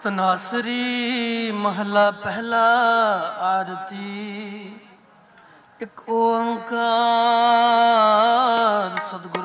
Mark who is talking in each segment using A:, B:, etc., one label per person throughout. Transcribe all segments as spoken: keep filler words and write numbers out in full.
A: ਤਨਾਸਰੀ ਮਹਲਾ ਪਹਿਲਾ ਆਰਤੀ। ਇੱਕ ਓੰਕਾਰ ਸਤਿਗੁਰ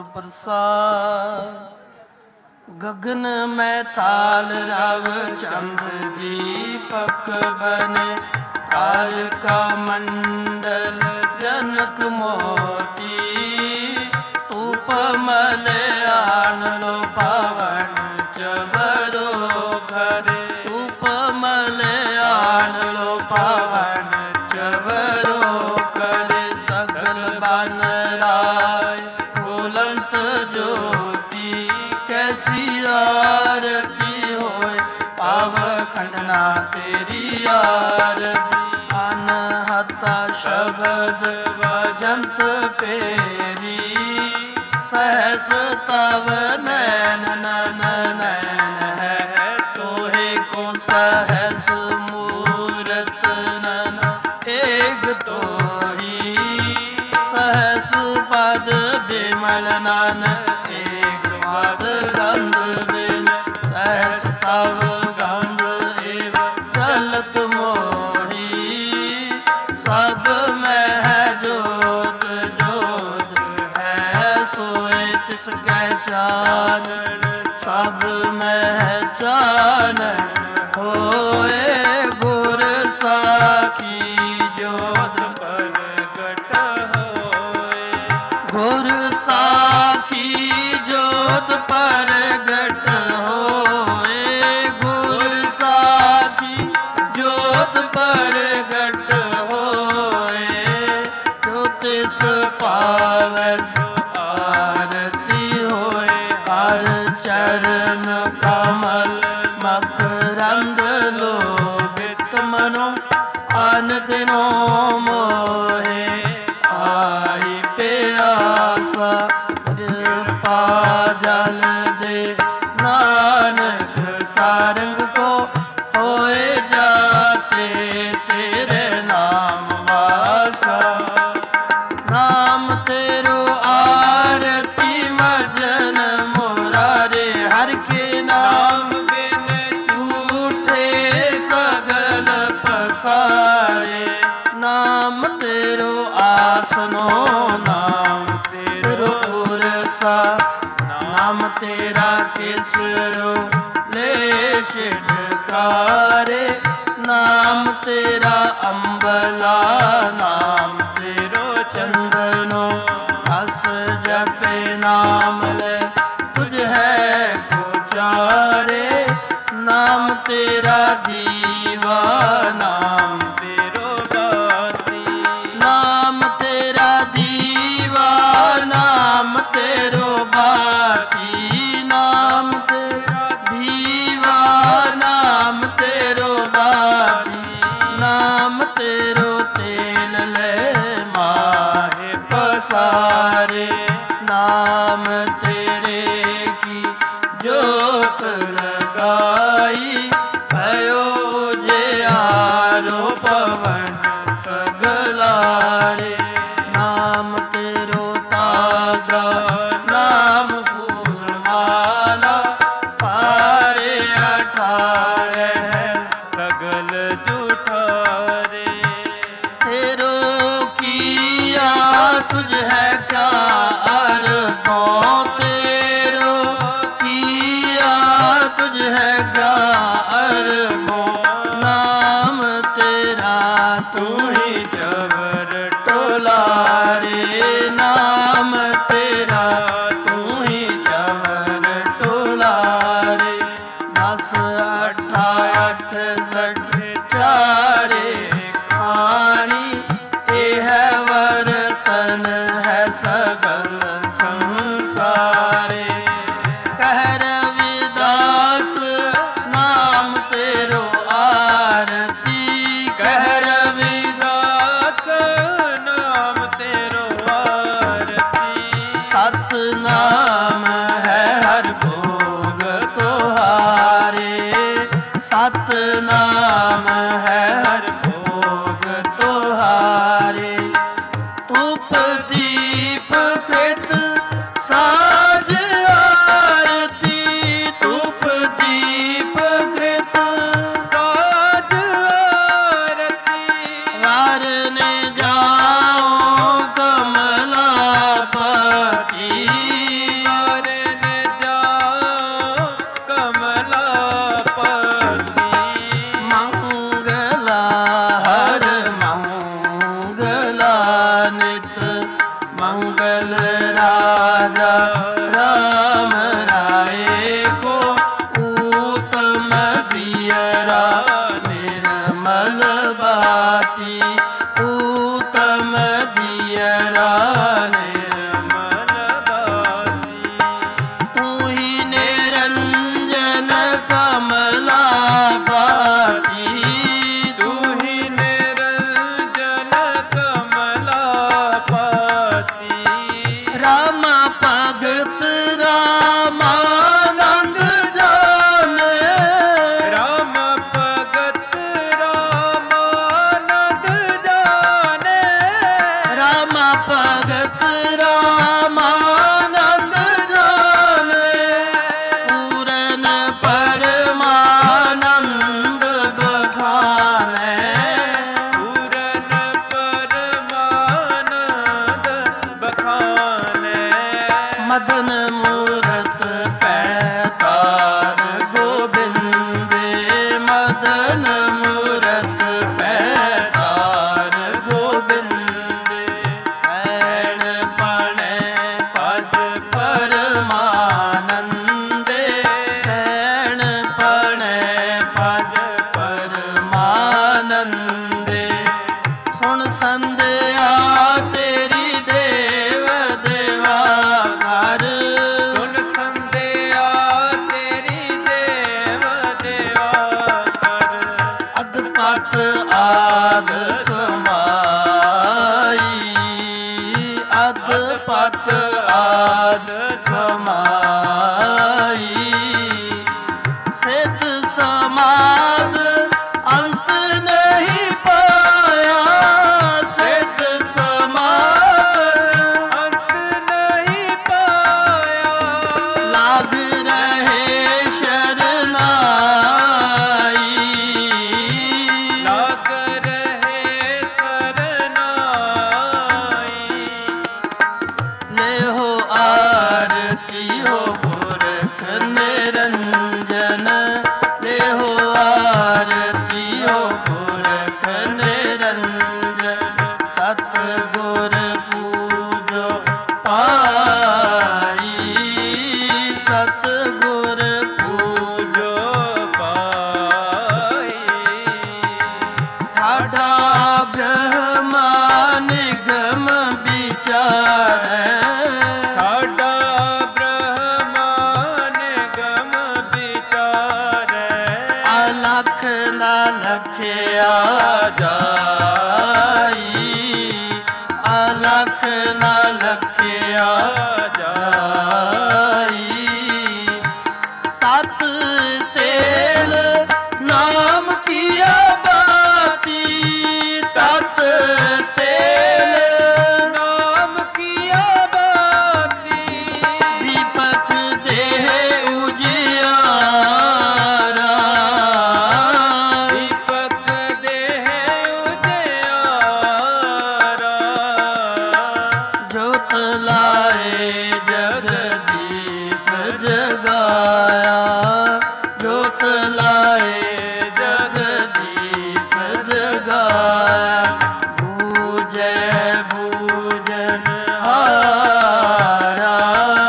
A: ਪ੍ਰਸਾਦ। ਗਗਨ ਮੈਂ ਥਾਲ ਰਵ ਚੰਦ ਦੀਪਕ ਬਨੇ ਤਾਰਕਾ ਮੰਡਲ ਜਨਕ ਮੋਤੀ ਧੂਪ ਮਲਿਆਣ ਲੋ ਪਾਵਨ ਚਵਰੋ ਘਰੇ ਧੂਪ ਮਲਿਆਣ ਲੋ ਪਾਵਨ ਚਵਰੋ ਘਰੇ ਸਗਲ ਬਨ ਰਾਏ ਫੁਲੰਤ ਜੋਤੀ ਕੈਸੀ ਆਰਤੀ ਹੋਏ ਪਾਵ ਖੰਡਨਾ ਤੇਰੀ ਆਰਤੀ। ਅਨਹਤਾ ਸ਼ਬਦ ਵਜੰਤ ਪੇਰੀ सहस तव नैन नन नैन है तोहे को सहस मूरत नन एक तोही सहस पद बिमल नन एक पद गंध बिन सहस तव गंध एव चलत मोही सब में है जोत जोत सोए तिस कै चानन सब में चानन होए गुर साखी जोत प्रगट होए गुर साखी जोत प्रगट होए गुर साखी जोत प्रगट होए जो तिस पावै चरण कमल मकरंद लोभित मनो अन दिनो मोहे आई प्यासा कृपा जल दे नानक सारंग को होए जाते तेरे नाम वासा। नाम तेरो आरती मजन हर के नाम बिन झूठे सगल पसारे। नाम तेरो आसनो नाम तेरो उरसा नाम तेरा किसरो ले शिडकारे। नाम तेरा अम्बला नाम तेरो चंदनो हस जपे नाम ले तुझ है गुजारे। नाम तेरा दीवा नाम तेरो दाती नाम तेरा दीवा नाम तेरो बाती नाम तेरा दीवा नाम तेरो बाती नाम तेरो तेल ले माहे पसारे। नाम तेरे की जोत लगाई भयो जे आरो पवन सगलारे। नाम तेरो तागा नाम फूल माला पारे अठारह सगल जुठारे। तेरो किया तुझ है क्या अरबों तेरो किया तुझ है क्या अरबों। नाम तेरा तू ही जबर टोलारे। नाम तेरा तू ही जबर टोलारे। दस अठा अठ सठ चारे खानी ए है वर्तन है सगल संसारे। कह रविदास नाम तेरो आरती कह रविदास नाम तेरो आरती। सत नाम है हर भोग तोहारे सत नाम है हर भोग तोहारे। धूप दीप कृत साज आरती धूप दीप कृत मदन मूरत पैतार गोबिंदे, मदन मूरत पैतार गोबिंदे। सैन पणे पद परमानंदे, सैन पणे पद परमानंदे। सुन संध्या तेरी देव देवा घर,
B: सुन संध्या तेरी देव देवा कर।
A: अधपत आद समाई, अधपत आद समाई। सिद्ध समाद अंत नहीं पाया, सिद्ध समाद
B: अंत नहीं पाया।
A: लाग रहे शरनाई,
B: लाग रहे सरनाई।
A: ले हो आरती हो गोरख निरंजन, ले हो आरती हो गोरख निरंजन। सतगुर पूजो पाई, सतगुर पूजो
B: पाई।
A: ठाठा ब्रह्मा निगम विचार,
B: साडा ब्रह्मा निगम विचार।
A: अलख न लखिया जाई, अलख न लखिया जाई। तत तेल नाम किया बाती, तत तेल
B: नाम किया बाती।
A: दीपक देह उजियारा,
B: दीपक देह उजियारा।
A: ज्योत लाए जगदीश जगाया, ज्योत लाए जगदीश जगाया। बूझे बूझन हारा,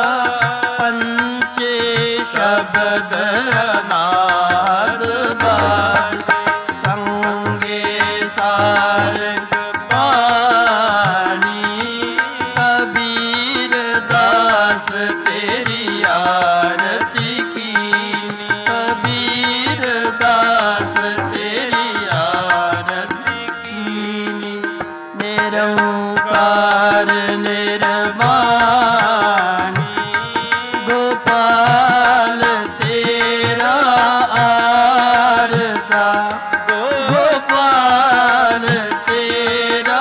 A: पंचे शब्द नाद बाज। संगे सारंग पानी, कबीर दास तेरी आरती कीनी, कबीर दास तेरी आरती कीनी। निरंकार निर्वाणी, गोपाल तेरा आरता, गोपाल तेरा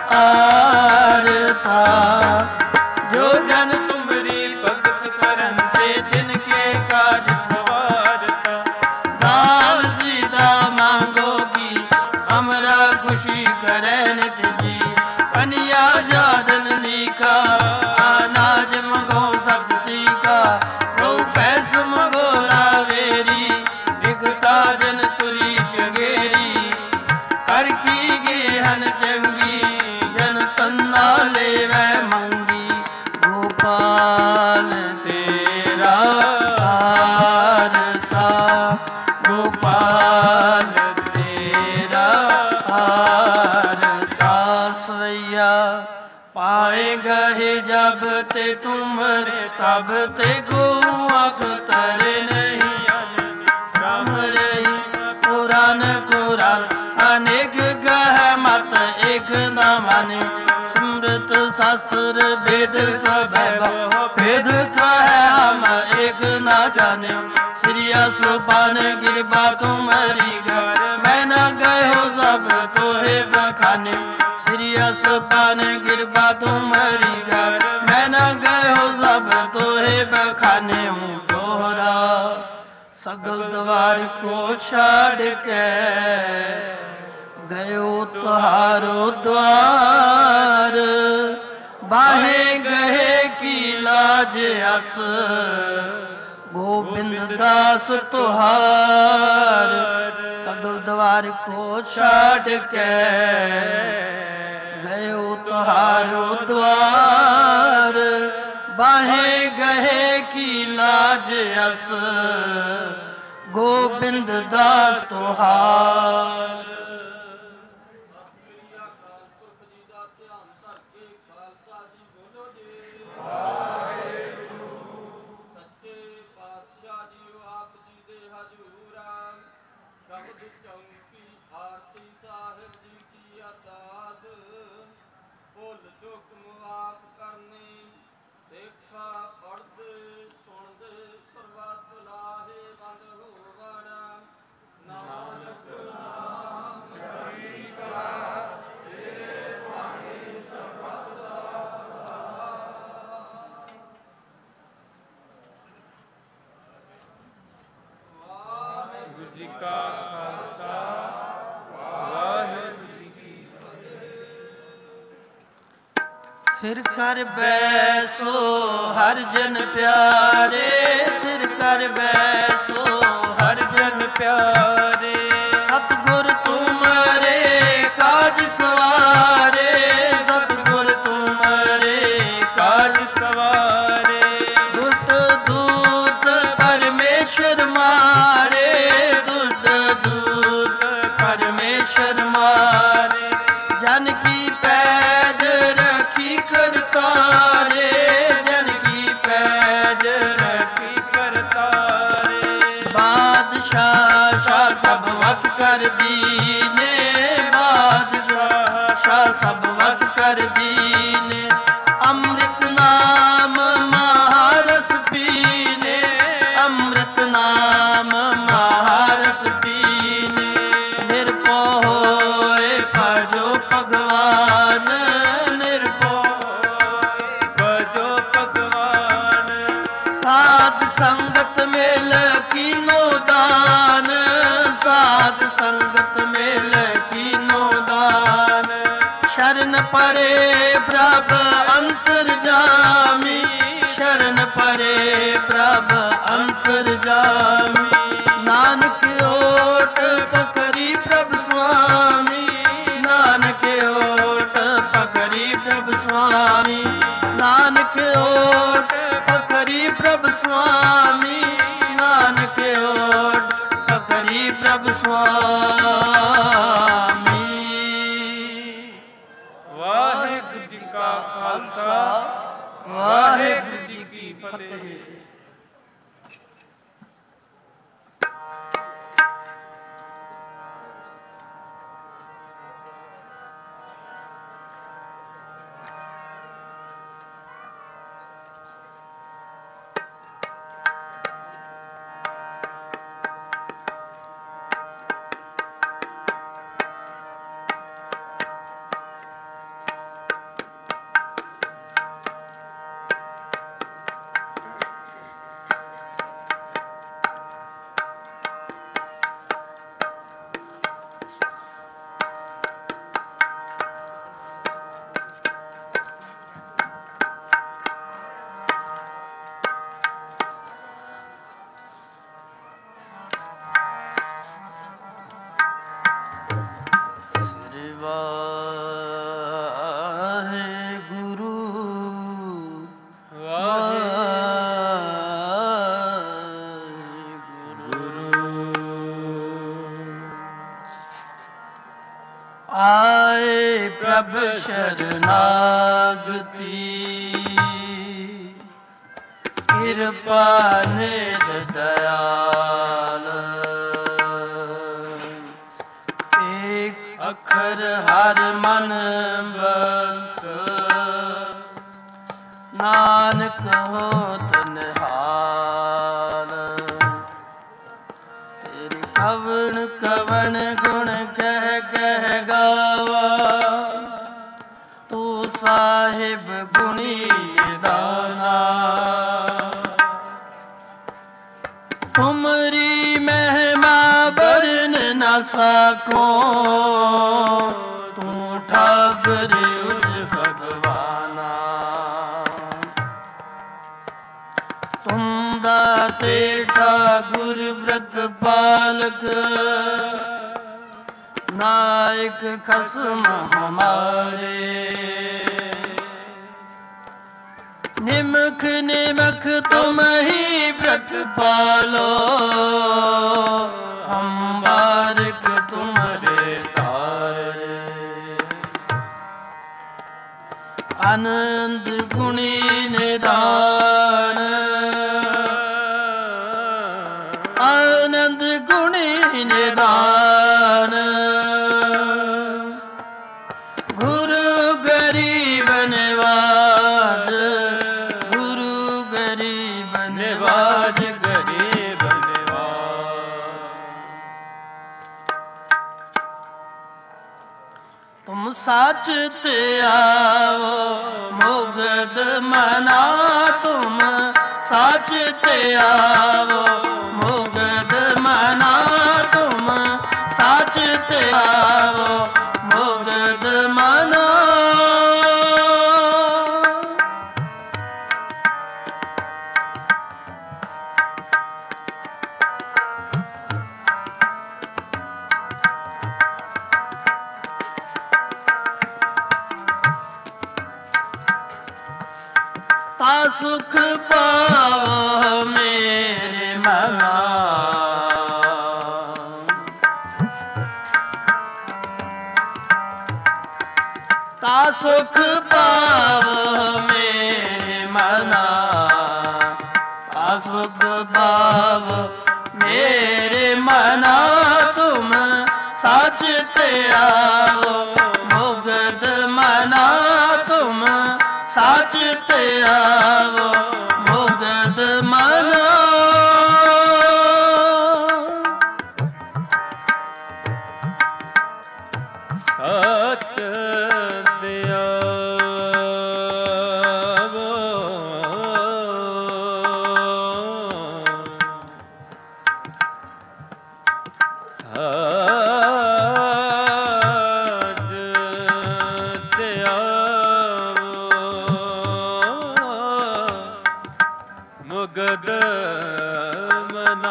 A: आरता।
B: जो जन तुमरी भगत करते, जिनके काज सवारता।
A: दाल सीधा मांगोगी, हमरा खुशी करे नित जी। पनिया जादन लीखा, अनाज मगो सत सीखा। रो पैस मगो लावेरी, बिगता जन तुरी चंगेरी। कर की गेहन चंगी, जन तन्ना लेवे मंगी। गोपाल तेरा आरता, गोपाल तेरा आरता। सवैया पाए गहे जब ते तुमरे, तब ते गो आँख तरे नहीं। राम रही पुराण कुरान, अनेक गह मत एक न माने। स्मृत शास्त्र वेद सब भेद कहे हम एक न जाने। श्रिया सुपान गिरबा तुम्हारी घर, मैं न गए हो सब तोहे बखाने। श्रिया सुपान गिरबा तुम्हारी घर, मैं न गए हो सब तोहे बखाने। हूँ दोहरा सगल द्वार को छाड़ के, गयो तुहारो द्वार। बाहे गहे की ला लाज अस गोबिंद दास तुहार सदुर द्वार को छाड़ के गयो तुहारो द्वार बाहे गहे की लाज अस गोबिंद दास तुहार। फिर कर बैसो हर जन प्यारे फिर कर बैसो हर जन प्यारे सतगुर तुम्हारे काज सवारे सतगुर तुम्हारे काज सवारे दुष्ट दूत परमेश्वर मारे दुष्ट दूत परमेश्वर मारे जन की पैज रखी करतारे जन की पैज रखी करतारे बादशाह शाह सब वस कर दीने बादशाह शाह सब वस कर दीने अमृत नाम महारस पीने अमृत नाम महारस पीने निरपो होए भजो भगवान साध संगत मेल कीनो दान साध संगत मेल कीनो दान शरण परे प्रभ अंतर जामी शरण परे प्रभ अंतर जामी नानक ओट पकड़ी प्रभ स्वामी नानक ओट पकड़ी प्रभ स्वामी नानक ओट पकड़ी प्रभ स्वामी नानक ओट पकड़ी प्रभ स्वामी। वाहिगुरु जी का खालसा वाहिगुरु जी की फतेह। आए प्रभ शरणागति कृपा निध दयाल एक अखर हर मन बस नानक होत निहाल तेरे कवन कवन गुण कह कह गावा तू साहिब गुणी दाना तुमरी महिमा बरन न सको तू ठाकुर उज भगवाना दाते ठाकुर व्रत पालक नायक खसम हमारे। निमख निमख तुम ही व्रत पालो हम बारिक तुम्हारे तारे। आनंद गुणी निदान आनंद गुणी निदान गुरु गरीब निवाज गुरु गरीब निवाज
B: गरीब निवाज।
A: तुम साच ते आओ मुगद मना तुम साच ते आओ मुगद मना तुम साच ते आओ मुगद मना। ता सुख पावो मेरे मना ता सुख पावो मेरे मना ता सुख पावो मेरे मना तुम साच ते आओ मुगद मना तुम साच ते आओ मुगद मना।
B: सत दियावो सत दियावो मुगद मना।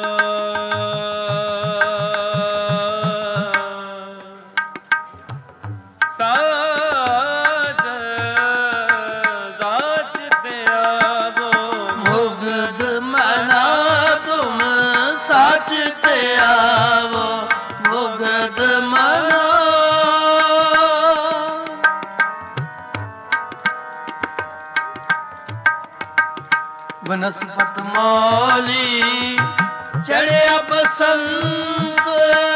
B: साज साच ते आवो
A: मुगद मना तुम साच ते आवो मुगद मना। बनस्पत मौली चढ़िया बसंत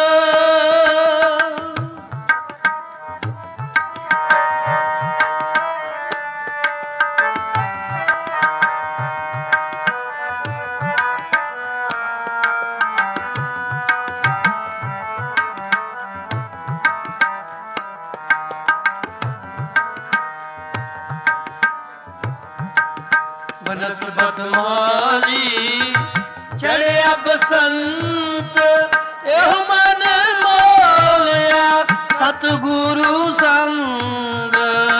A: बनस्पत मौली चढ़िया बसंत एह मन मोलिया सतगुरु संग।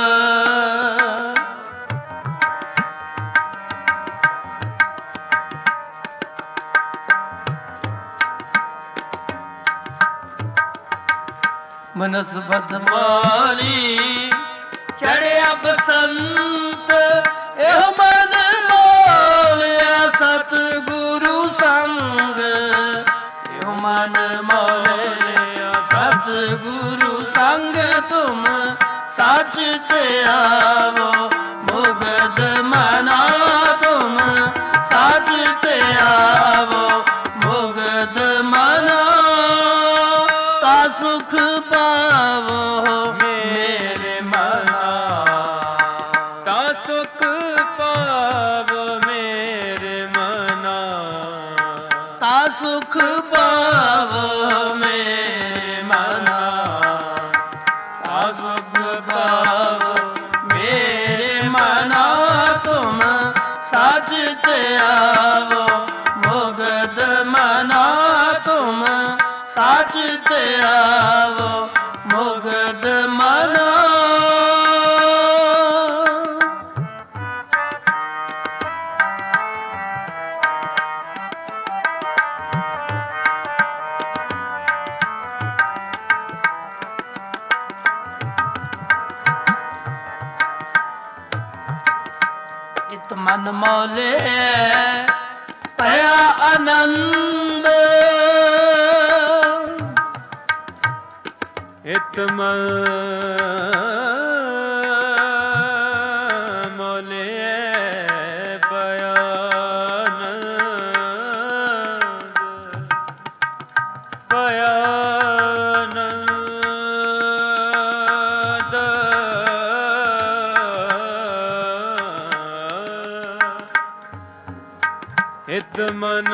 A: बनस्पत मौली चढ़िया बसंत एह मन मोलिया सतगुरु संग। एह मन मोलिया सतगुरु संग तुम साच ते आवो मुगद मना तुम साच ते आवो मुगद मना। ता सुख पावो मेरे मना
B: ता सुख पावो मेरे मना।
A: ता सुख पावो मेरे मना ता सुख पावो मेरे मना तुम साच ते आवो मुगद मना तुम साच ते आवो मुगद मना। ਮਨ ਮੌਲੇ ਪਿਆ ਆਨੰਦ
B: ਇਤ ਮਨ ਮੌਲੇ ਪਿਆ ਆਨੰਦ ਪਿਆ ਇਤ ਮਨ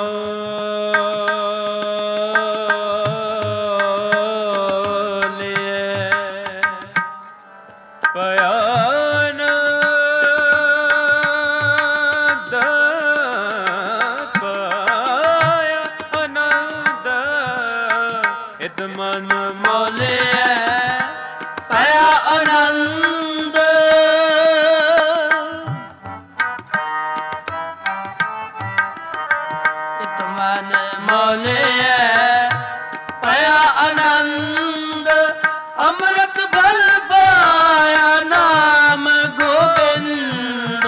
B: ਮੌਲੇ ਪਿਆ ਆਨੰਦ ਪਾਇਆ ਆਨੰਦ ਇਤ ਮਨ
A: ਮੌਲੇ ਪਿਆ ਆਨੰਦ ਮੌਲੇ ਪਿਆ ਆਨੰਦ ਅੰਮ੍ਰਿਤ ਫਲ ਪਾਇਆ ਨਾਮ ਗੋਬਿੰਦ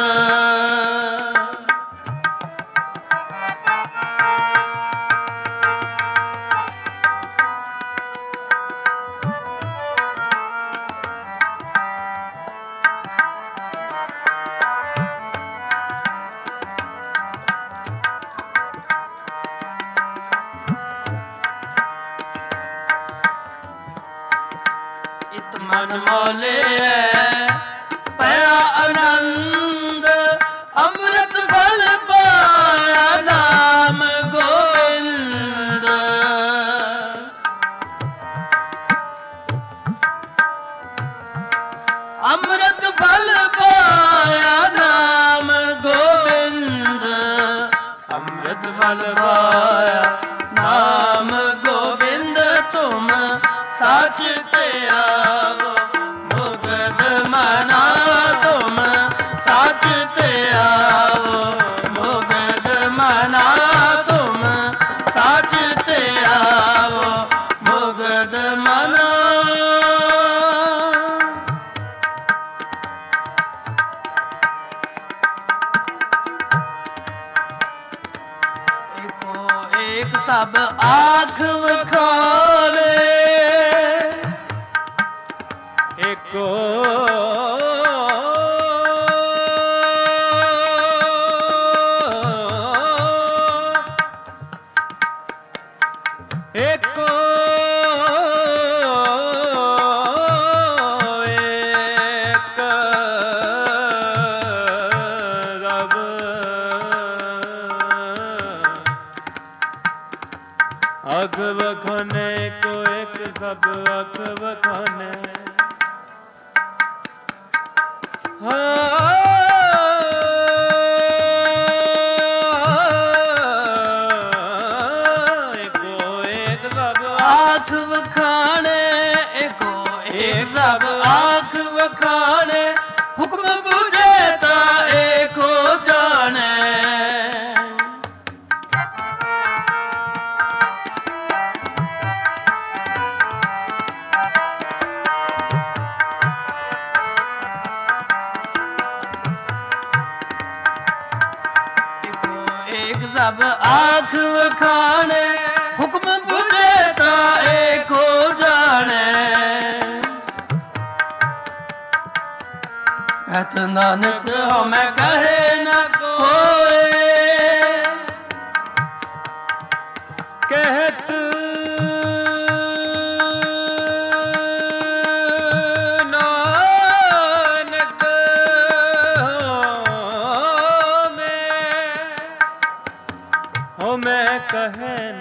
A: ਮਨ ਮੌਲੇ ਪਿਆ ਆਨੰਦ ਅੰਮ੍ਰਿਤ ਫਲ ਪਾਇਆ ਨਾਮ ਗੋਬਿੰਦ ਅੰਮ੍ਰਿਤ ਫਲ ਪਾਇਆ ਨਾਮ ਗੋਬਿੰਦ ਅੰਮ੍ਰਿਤ ਫਲ ਪਾਇਆ ਨਾਮ ਗੋਬਿੰਦ ਤੁਮ ਸੱਚ ਤੇ ਆਵੋ ਮੁਕਤ ਮਨਾ ਤੁਮ ਸੱਚ ਤੇ ਆਵੋ ਮੁਕਤ ਮਨਾ ਤੁਮ ਸੱਚ ਤੇ ਆਵੋ ਮੁਕਤ ਮਨਾ ਏਕੋ ਏਕ ਸਭ ਆਖ ਵਖਾਣੇ ਏਕੋ ਏਕੋ ਏਕ ਰਬ ਅਗ ਵਖਾਨੇ ਕੋ ਏਕ ਸਭ ਅਗ ਵਖਾਨੇ ਆਖ ਵਖਾਣੇ ਏਕੋ ਏਕ ਸਭ ਆਖ ਵਖਾਣੇ ਹੁਕਮ ਬੁਝੇ ਤਾਂ ਏਕੋ ਜਾਣੇ ਸਭ ਆਖ ਵਖਾਣੇ ਹੁਕਮ ਬੁਝੇ ਤਾਂ ਏਕੋ ਜਾਣੇ ਕਹਿਤ ਨਾਨਕ ਹਉਮੈ ਕਹੇ ਨ ਕੋਇ ਕਹਿਤ ਮੈਂ ਕਹੇ ਨ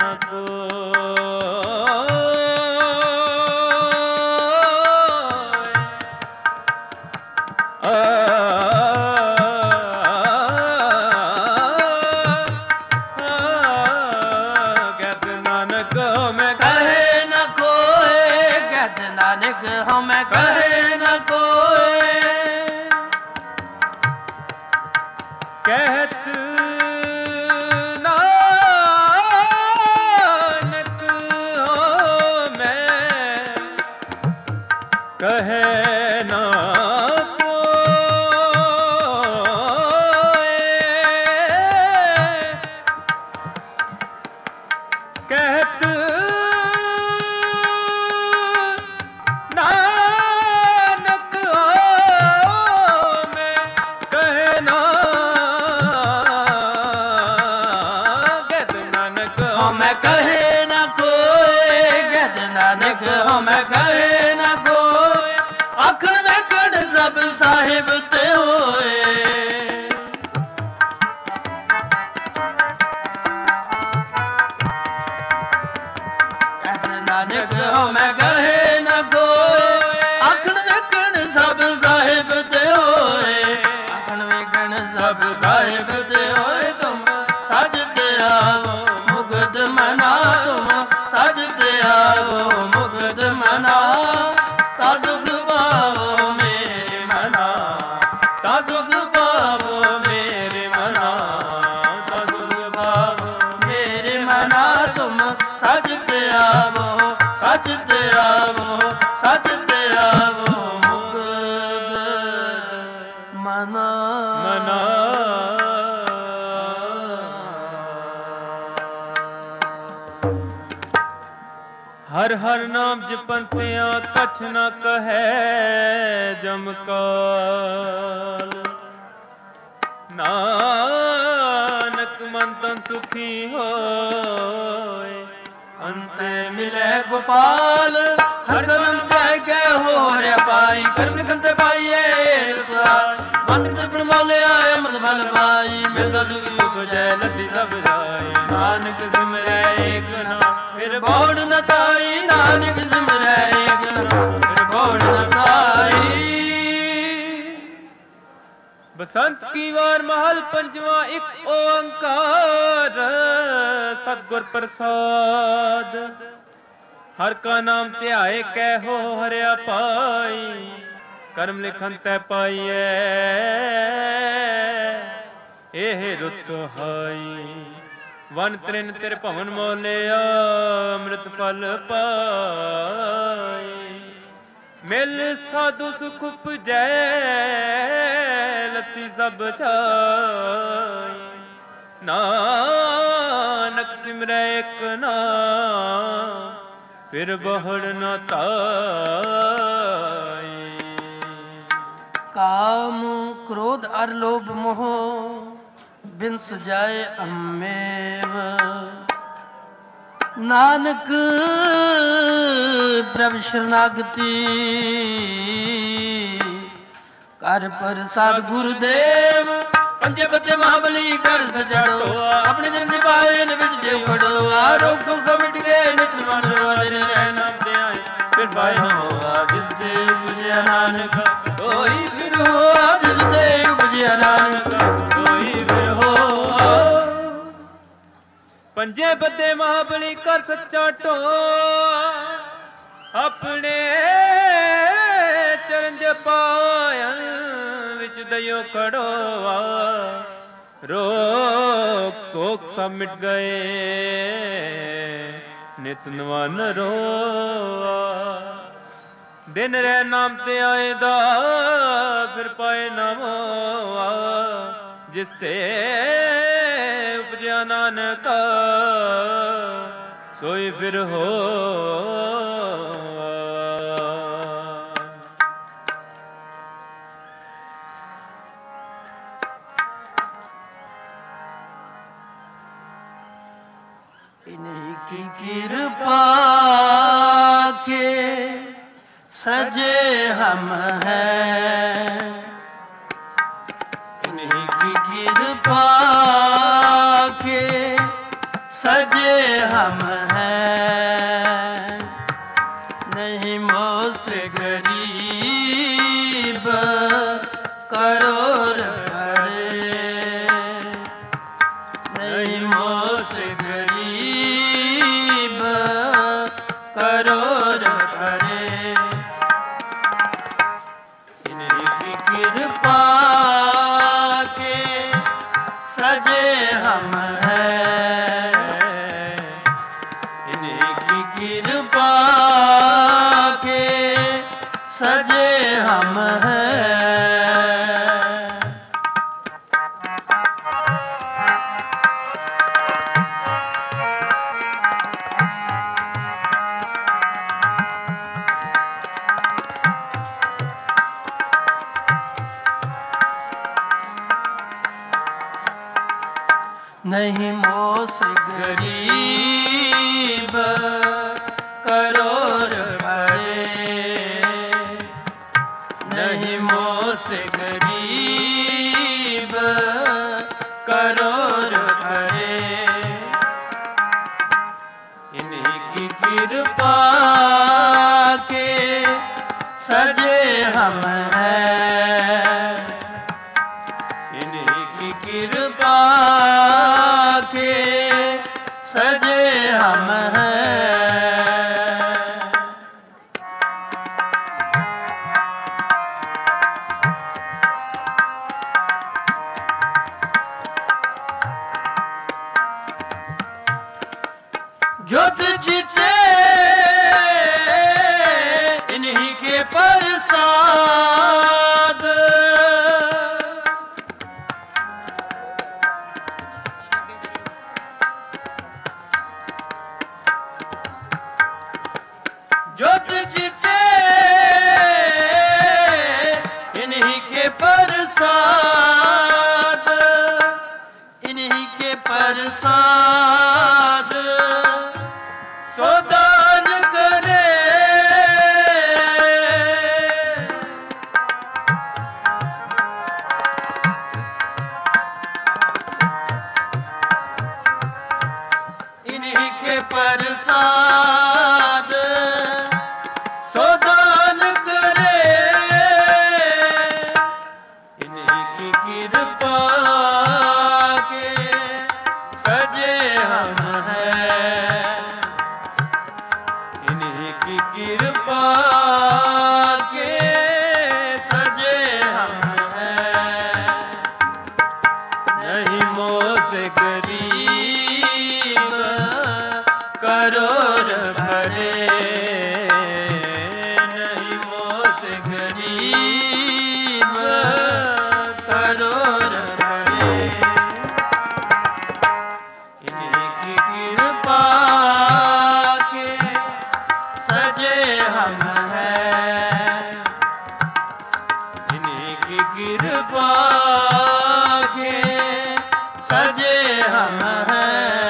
A: ਕੋਇ ਆ ਕਹਿਤ ਨਾਨਕ ਮੈਂ ਕਹੇ ਨ ਕੋਇ ਕਹਿਤ ਨਾਨਕ ਹਉਮੈ ਕਹੇ ਨ ਕੋਇ ਕਹਿਤ ਕਹੇ ਨਾ ਕੋਇ हो मैं कहे न कोई, कहत नानक हो मैं कहे न कोई, आखण वेखण सब साहिब ते होए। कहत नानक हो मैं कहे न कोई, आखण वेखण सब साहिब ते होए। आखण वेखण सब साहिब ते होए, तुम सजते आवो मुगद मना, तुम सजते आवो मुगद मना, ता सुख पावो मेरे मना, ता सुख पावो मेरे मना, ता सुख पावो मेरे मना, तुम सजते आवो सजते आवो सजते आवो मुगद मना
B: मना। हर हर नाम जपंतिया कछ न कहे जमकाल, नानक मन तन सुखी होए,
A: अंते मिले गोपाल। हर कर्म जय गय हो रे पाई, कर्म लिखनते पाइये मन त्रिपण मोले आए अमृत फल पाई। मिलता दुखी उपजय लती सब जाए, नानक सिमरै एक नाम फिर बोड़ न ताई, नानक सिमरै एक नाम फिर बोड़ न ताई।
B: बसंत की वार महल पंजवा एक ओंकार, सतगुर प्रसाद। हर का नाम ध्याए कहो हरिया पाई, कर्म लिखन तै पाइए एह रुत सुहाई। वन त्रिन तिर भवन मोलिया अमृत फल पाई, मिल साधु सुख उपजै लती सब जाई। नानक सिमरै एक नाम फिर बहुड़ न ताई।
A: काम क्रोध अर लोभ मोह बिंस जाए अमेव, नानक प्रभ शरणागति कर प्रसाद गुरुदेव। पंजे बते महाबली कर सजाड़ो, अपने जन पाए विच जे खड़ो। आरोग सुख मिट गए नित मन दिन रहना दे आए, फिर पाए हो जिस देव बुझिया नानक, कोई फिर हो जिस देव बुझिया नानक, कोई फिर हो।
B: पंजे बदे महाबली कर सच्चा ढो, अपने चरण जपायन विच दयो खड़ोआ। रोग शोक सब मिट गए नित नवन रोआ। दिन रह नाम ते आएदा फिर पाए नमोआ, जिस ते उपजया नानक सोई फिर हो।
A: इन्हीं की कृपा के सजे हम हैं, इन्हीं की कृपा के सजे हम हैं। नहीं मोह से गरीब करोड़ पड़े, नहीं मोह से गरीब करोड़ पड़े। इन्हीं की कृपा के सजे हम हैं, इन्हीं की कृपा के सजे हम हैं। नहीं मोस गरीब करोड़ भरे, नहीं मोस गरीब करोड़ भरे। इन्हीं की कृपा के सजे हम हैं, इन्हीं की कृपा के सजे हम हैं। युद्ध जीते इन्हीं के प्रसाद, युद्ध जीते इन्हीं के प्रसाद, इन्हीं के प्रसाद सोदान करे। इन्हीं के प्रसाद सोदान करे, इन्हीं की कृपा के सजे हम हैं, इन्हीं की कृपा के सजे हम हैं। नहीं मोस गरीब करोड़ भरे, नहीं मोस गरीब करोड़ भरे। इन्हीं की कृपा के सजे हम हैं, इन्हीं की कृपा के सजे हम हैं।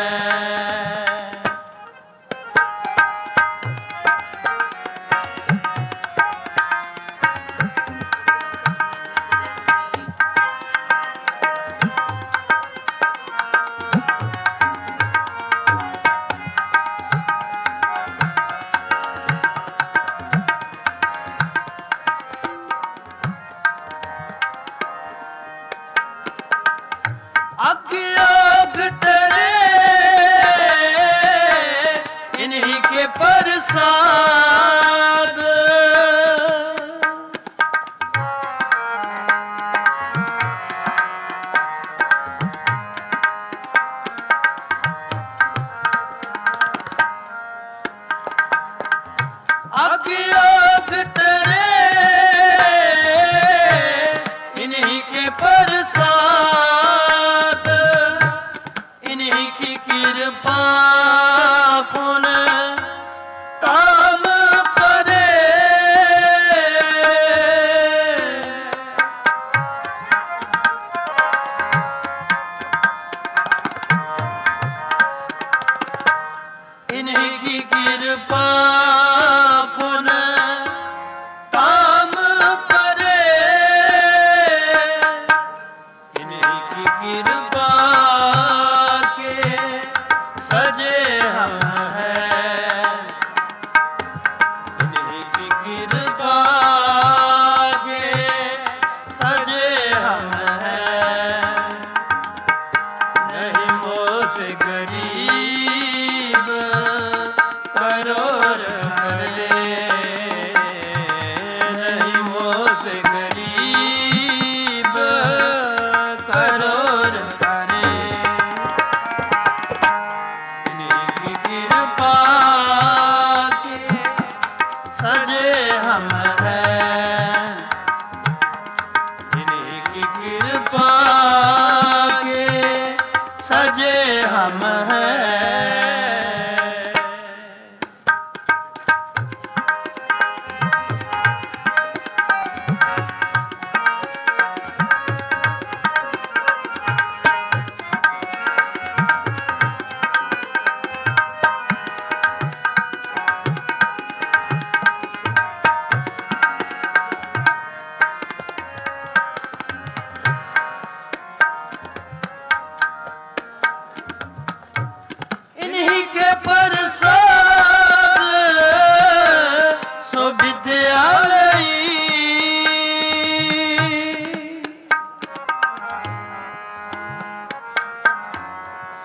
A: अज्ञाग डरे इन्हीं के प्रसाद, अज्ञाग डरे इन्हीं के प्रसाद, इन्हीं की कृपा पुन काम करे। इन्हीं की कृपा पुन काम करे, इन्हीं की कृपा के सजे हम हैं, इन्हीं की कृपा के सजे हम हैं। नहीं मोस गरीब करोड़ भरे, नहीं मोस गरीब करोड़ भरे। इन्हीं की कृपा के सजे हम हैं, इन्हीं की कृपा के सजे हम हैं।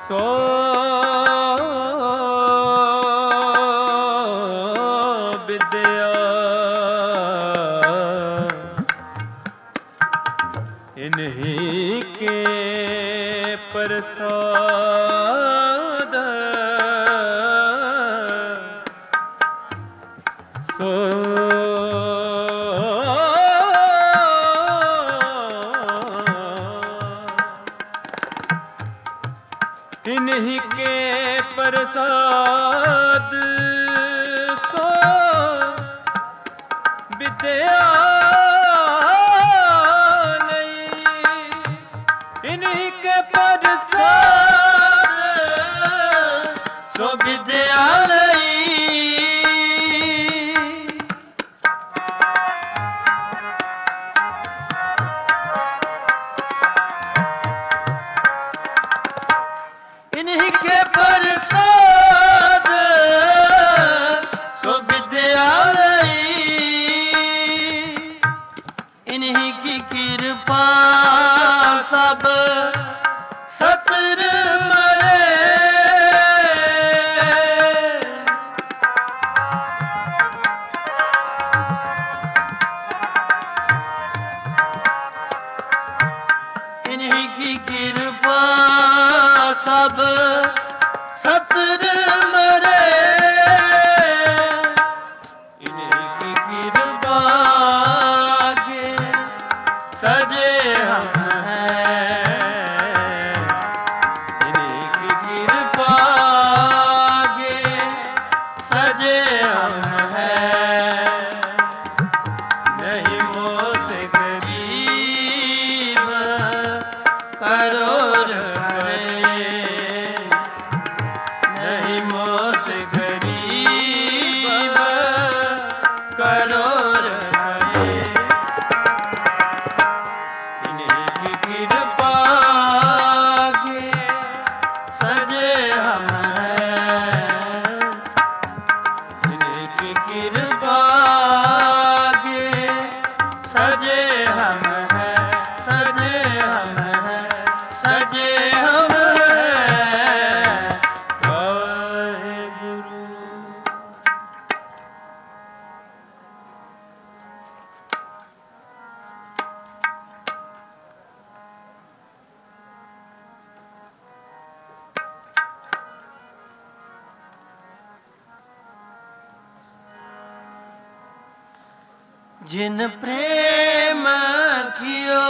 B: ਸੋ ਵਿਦਿਆ ਇਨਹੀ ਕੇ ਪ੍ਰਸਾਦ ਸੋ इन्हीं के प्रसाद सो विद्या नहीं, इन्हीं के प्रसाद
A: सो विद्या इन्हीं के प्रसाद सो विद्यालय, इन्हीं की कृपा सब सतर मरे, इन्हीं की कृपा सब सतर मरे, इन्हीं की कृपा के सजे हम हैं, इन्हीं की कृपा के सजे हम हैं, नहीं मोह से गरीब करोड़ करोड़ हरे, इन्हीं की कृपा के सजे हम हैं, इन्हीं की कृपा के सजे हम हैं, सजे हम हैं, सजे हम हैं। वाहेगुरु। जिन प्रेम कियो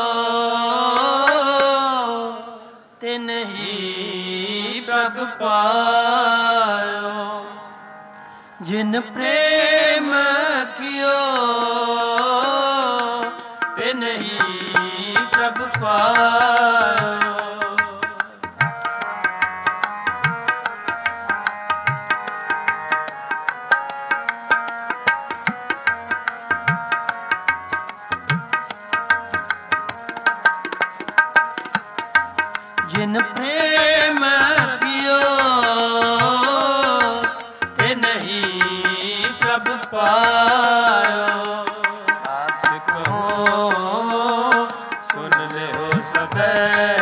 A: तिन ही प्रभु पायो, जिन प्रेम कियो तिन ही प्रभु पायो, जिन प्रेम कियो तिन ही प्रभु पायो, साच कहो सुन ले हो सबे,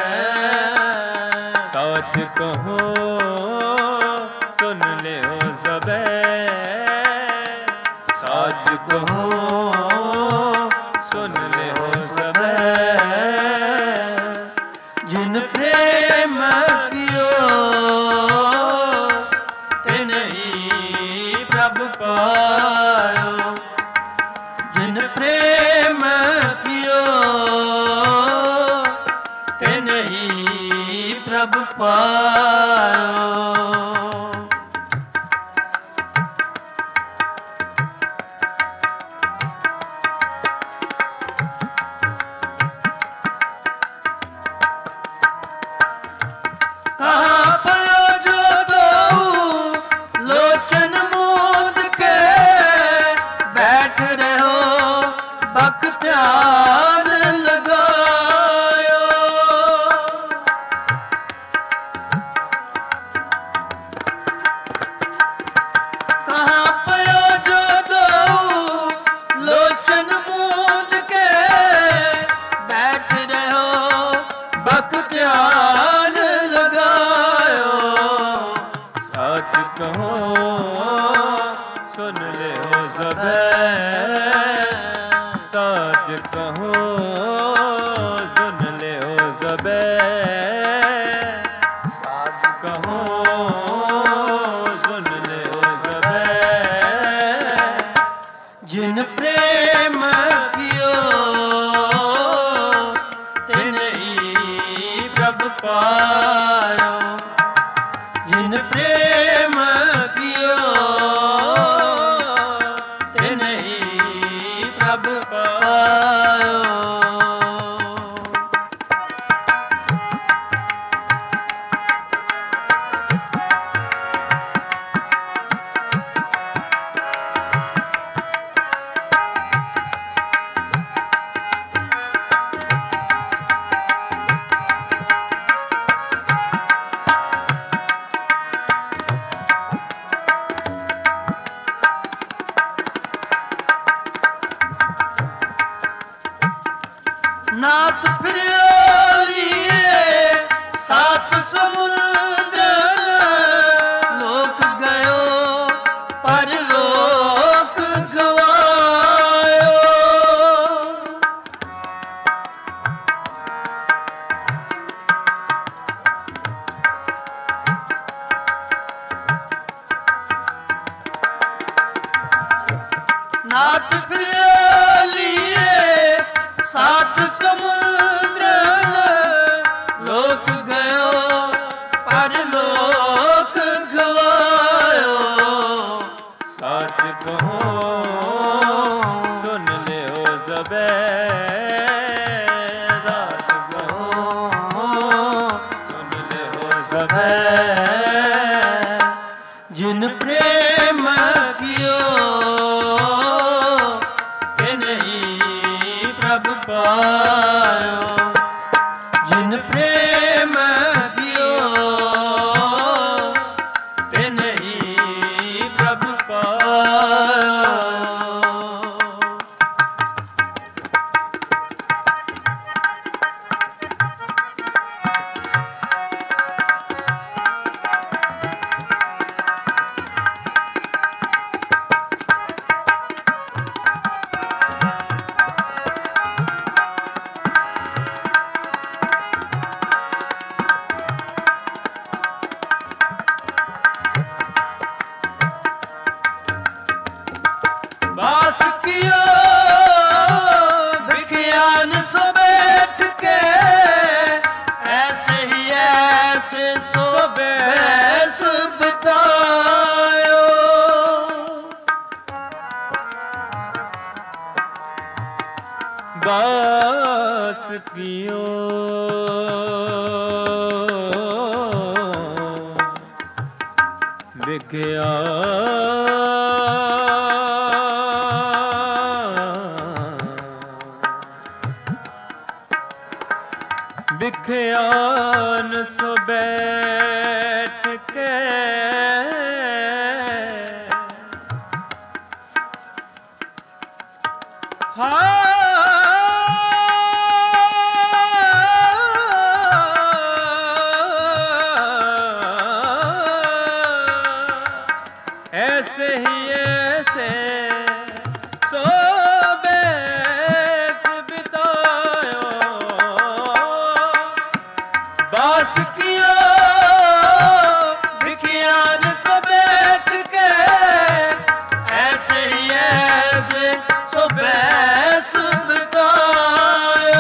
B: साच कहो सुन ले हो सबे,
A: साच कहो सुन ले हो सबे, जिन प्रेम कियो तिन ही प्रभु पायो, जिन प्रेम कियो तिन ही प्रभु पायो। ध्यान लगायो, कहाँ पयो जो दो लोचन मूंद के बैठ रहो बक ध्यान लगायो। ਪ੍ਰਭ ਪਾਇਓ। ਜਿਨ ਪ੍ਰੇਮ ਕੀਓ ਤਿਨ ਹੀ ਪ੍ਰਭ ਪਾਇਓ। ਨਾਥ ਫਿਰਿਆਲੀਏ ਸਤ ਸਮੁੰਦਰ ਲੋਕ ਗਇਓ ਪਰ ਲੋਕ ਗਵਾਇਓ। ਨਾਥ ਫਿਰਿਆਲੀਏ ਸਤ ਸਮੁੰਦਰ ਲੋਕ ਗਇਓ ਪਰ ਲੋਕ ਗਵਾਇਓ।
B: ਸੱਚ ਕਹੋ ਸੁਨ ਲਿਓ ਜ਼ਬੈ ਸੱਚ ਕਹੋ ਸੁਨ ਲਿਓ ਜ਼ਬੈ।
A: ਜਿਨ ਪ੍ਰੇਮ ਕੀਓ ਤਿਨ ਹੀ ਪ੍ਰਭ ਪਾਇਓ। ਜਿਨ ਪ੍ਰੇਮ ਕੀਓ ਤਿਨ ਹੀ ਪ੍ਰਭ ਪਾਇਓ। बास कियो बिख्यान सो बैठ के ऐसे ही ऐसे सो बैस बितायो।
B: बास कियो बिख्यान सो बैठ के ऐसे ही ऐसे सो बैस बितायो।
A: बास कियो बिख्यान सो बैठ के ऐसे ही ऐसे सो बैस बितायो।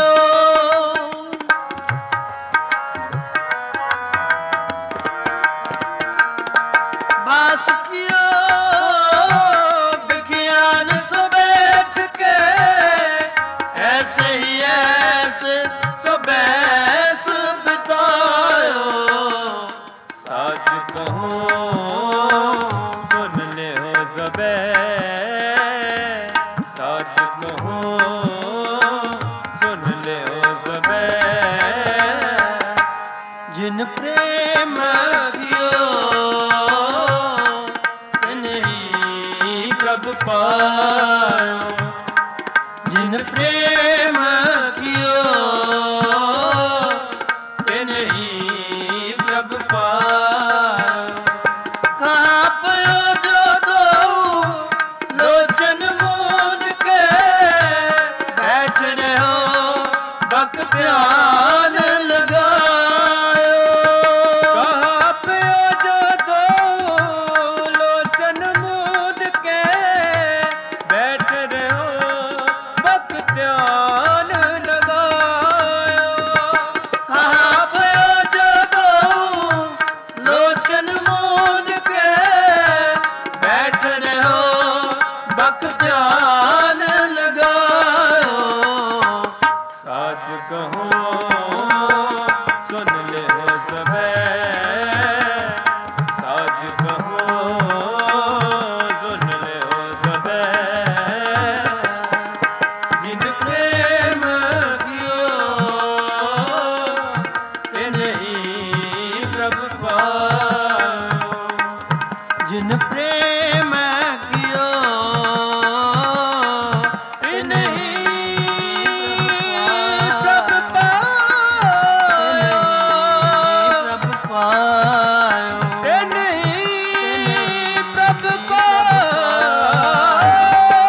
A: बास कियो बिख्यान सो बैठ के ऐसे ही ऐसे सो बैस बितायो।
B: सच कहूँ सुन लियो ज़बे सच कहूँ सुन लियो ज़बे।
A: जिन प्रेम कियो तिन ही प्रभ पायो। जिन प्रेम कियो तिन ही प्रभ पायो। कहाँ पयो जो दो लोचन मूंद के बैठ रहो बक ध्यान लगायो।
B: कहाँ पयो जो दो लोचन मूंद के बैठ रहो ਪ੍ਰਭ ਪਾਇਓ।
A: जिन प्रेम कियो तिन ही प्रभ पायो, प्रभ पायो, तिन ही प्रभ पायो,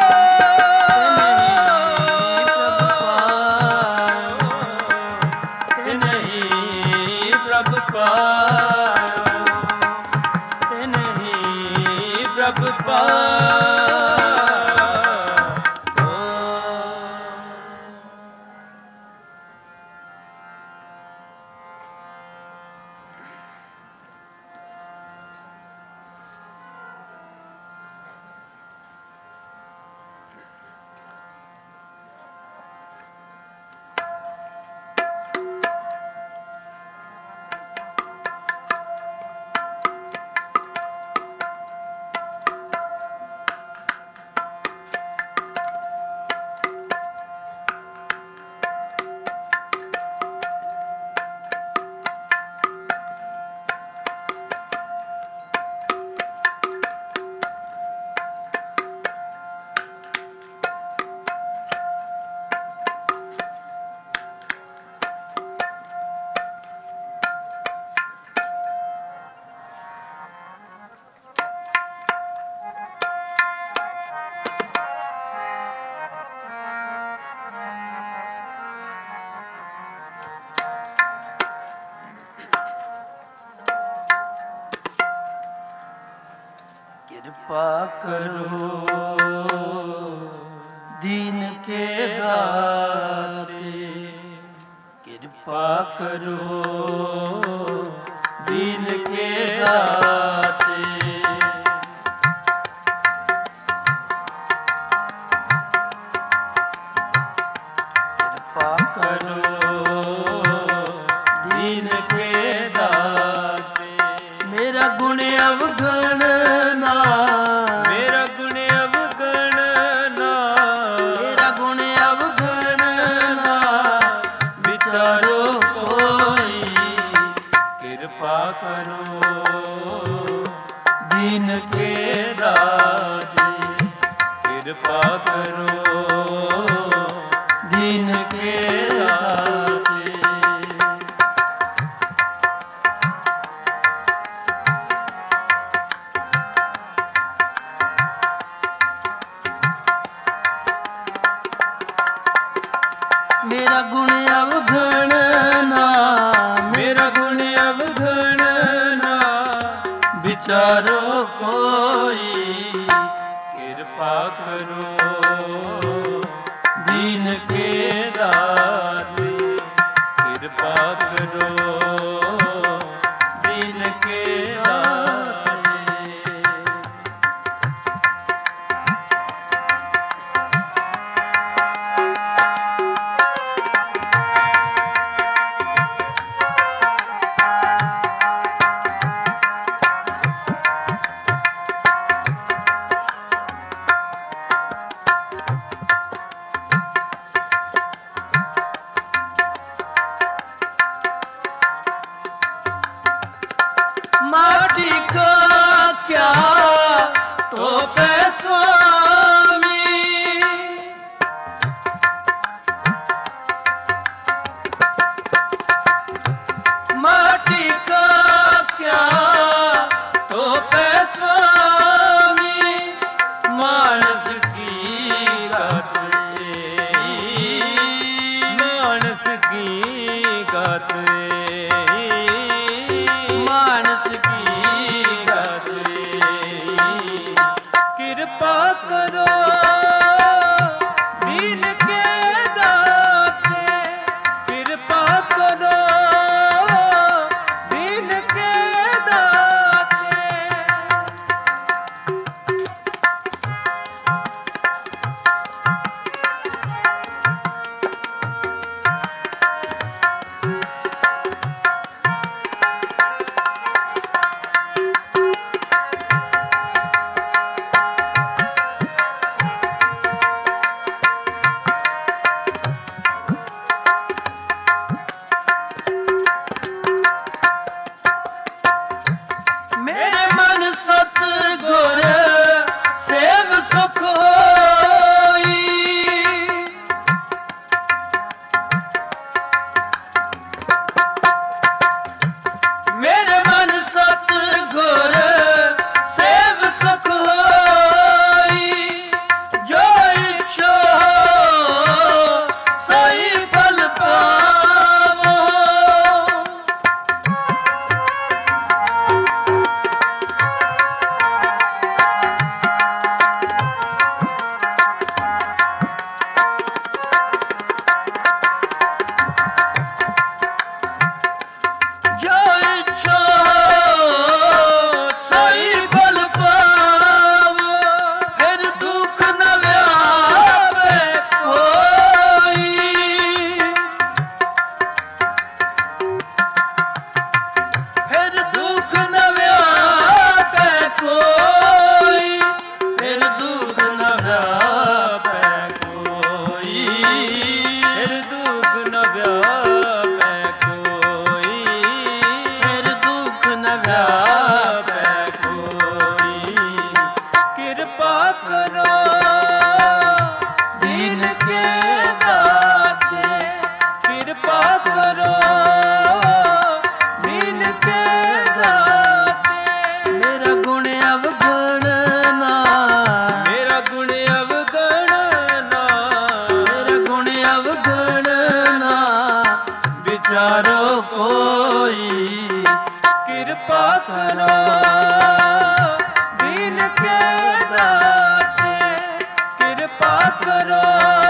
A: तिन ही प्रभ पायो, तिन ही प्रभ पायो। कृपा करो दीन के दाते, कृपा करो दीन के दाते, कृपा करो दीन के दाते। मेरा गुण अवगण ना,
B: ਮੇਰਾ ਗੁਣ ਅਵਗਣ ਨਾ,
A: मेरा गुण अवगण ना, विचारो कोई, कृपा करो दीन के दाते, कृपा करो दीन के दाते। मेरा गुण अवगण ना,
B: ਮੇਰਾ ਗੁਣ ਅਵਗਣ ਨਾ,
A: विचारो कोई,
B: ਕਿਰਪਾ ਕਰੋ
A: दीन के दाते,
B: ਕਿਰਪਾ ਕਰੋ
A: दीन के दाते। माटी का क्या तो पे स्वामी, माटी का क्या तो पे स्वामी, मानस की गाते,
B: ਮਾਨਸ ਕੀ ਗਾਤੇ,
A: मानस की गाते,
B: ਕਿਰਪਾ ਕਿਰਪਾ ਕਰੋ ਦੀਨ ਕੇ ਦਾਤੇ, ਕਿਰਪਾ ਕਰੋ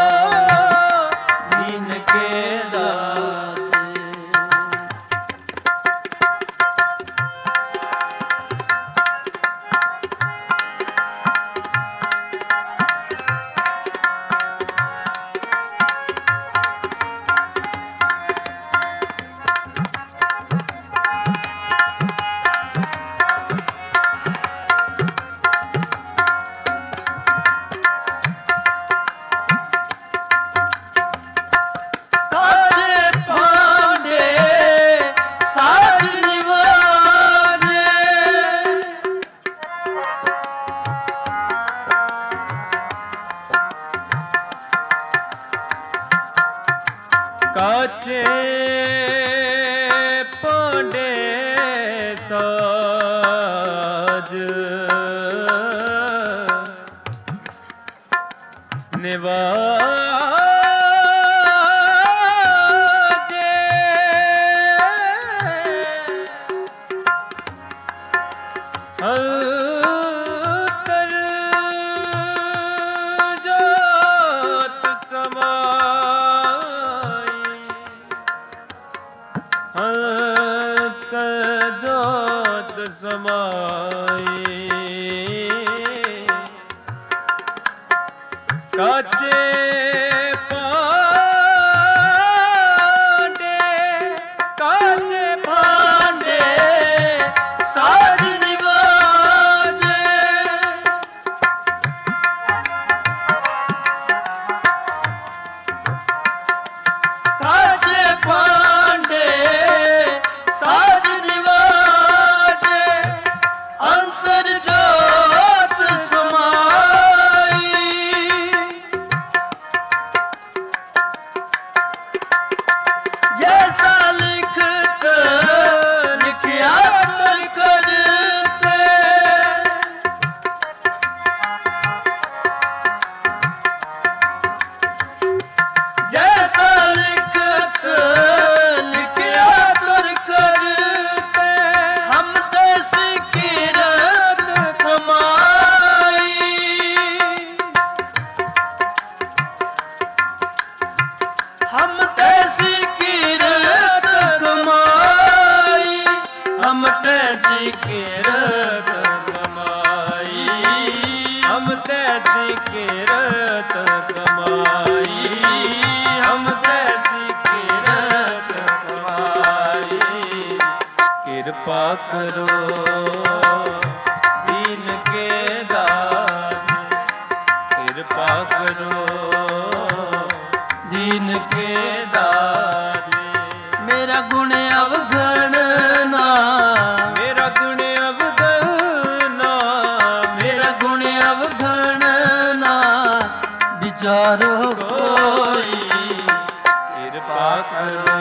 B: ਦੀਨ ਕੇ ਦਾਤੇ। ਕਾਚੇ ਭਾਂਡੇ ਸਾਜ ਨਿਵਾਜੇ, ਅੰਤਰ ਜੋਤ ਸਮਾਈ, ਅੰਤਰ ਜੋਤ ਸਮਾਈ। ਕਾਚੇ ਭਾਂਡੇ, ਕਾਚੇ ਭਾਂਡੇ ਸਾਜ ਨਿਵਾਜੇ, ਕਾਚੇ ਭਾਂਡੇ ਸਾਜ ਨਿਵਾਜੇ, ਅੰਤਰ ਜੋਤ ਸਮਾਈ। ਜੈਸਾ ਲਿਖਤ ਲਿਖਿਆ ਕਰ ਕਰਤੇ, ਜੈਸਾ ਲਿਖਤ ਲਿਖਿਆ ਕਰ ਕਰਤੇ, ਹਮ ਦਸ ਕੀਰਤ ਕਮਾਈ, ਹਮ ਤੈਸੀ ਕੀਰਤ ਕਮਾਈ, ਹਮ ਤੈਸੀ ਕੀਰਤ ਕਮਾਈ, ਹਮ ਤੈਸੀ ਕੀਰਤ ਕਮਾਈ, ਹਮ ਤੈਸੀ ਕੀਰਤ ਕਮਾਈ। ਕਿਰਪਾ ਕਰੋ ਦੀਨ ਕੇ ਦਾਤੇ, ਕਿਰਪਾ ਕਰੋ ਦੀਨ ਕੇ ਦਾਤੇ। ਮੇਰਾ ਗੁਣ ਅਵਗਣ ਨਾ, ਮੇਰਾ ਗੁਣ ਅਵਗਣ ਨਾ, ਮੇਰਾ ਗੁਣ ਅਵਗਣ ਨਾ ਵਿਚਾਰੋ ਕੋਈ। ਕਿਰਪਾ ਕਰੋ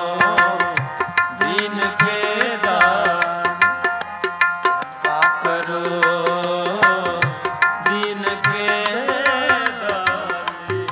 B: ਦੀਨ ਕੇ ਦਾਤੇ, ਕਿਰਪਾ ਕਰੋ ਦੀਨ ਕੇ ਦਾਤੇ।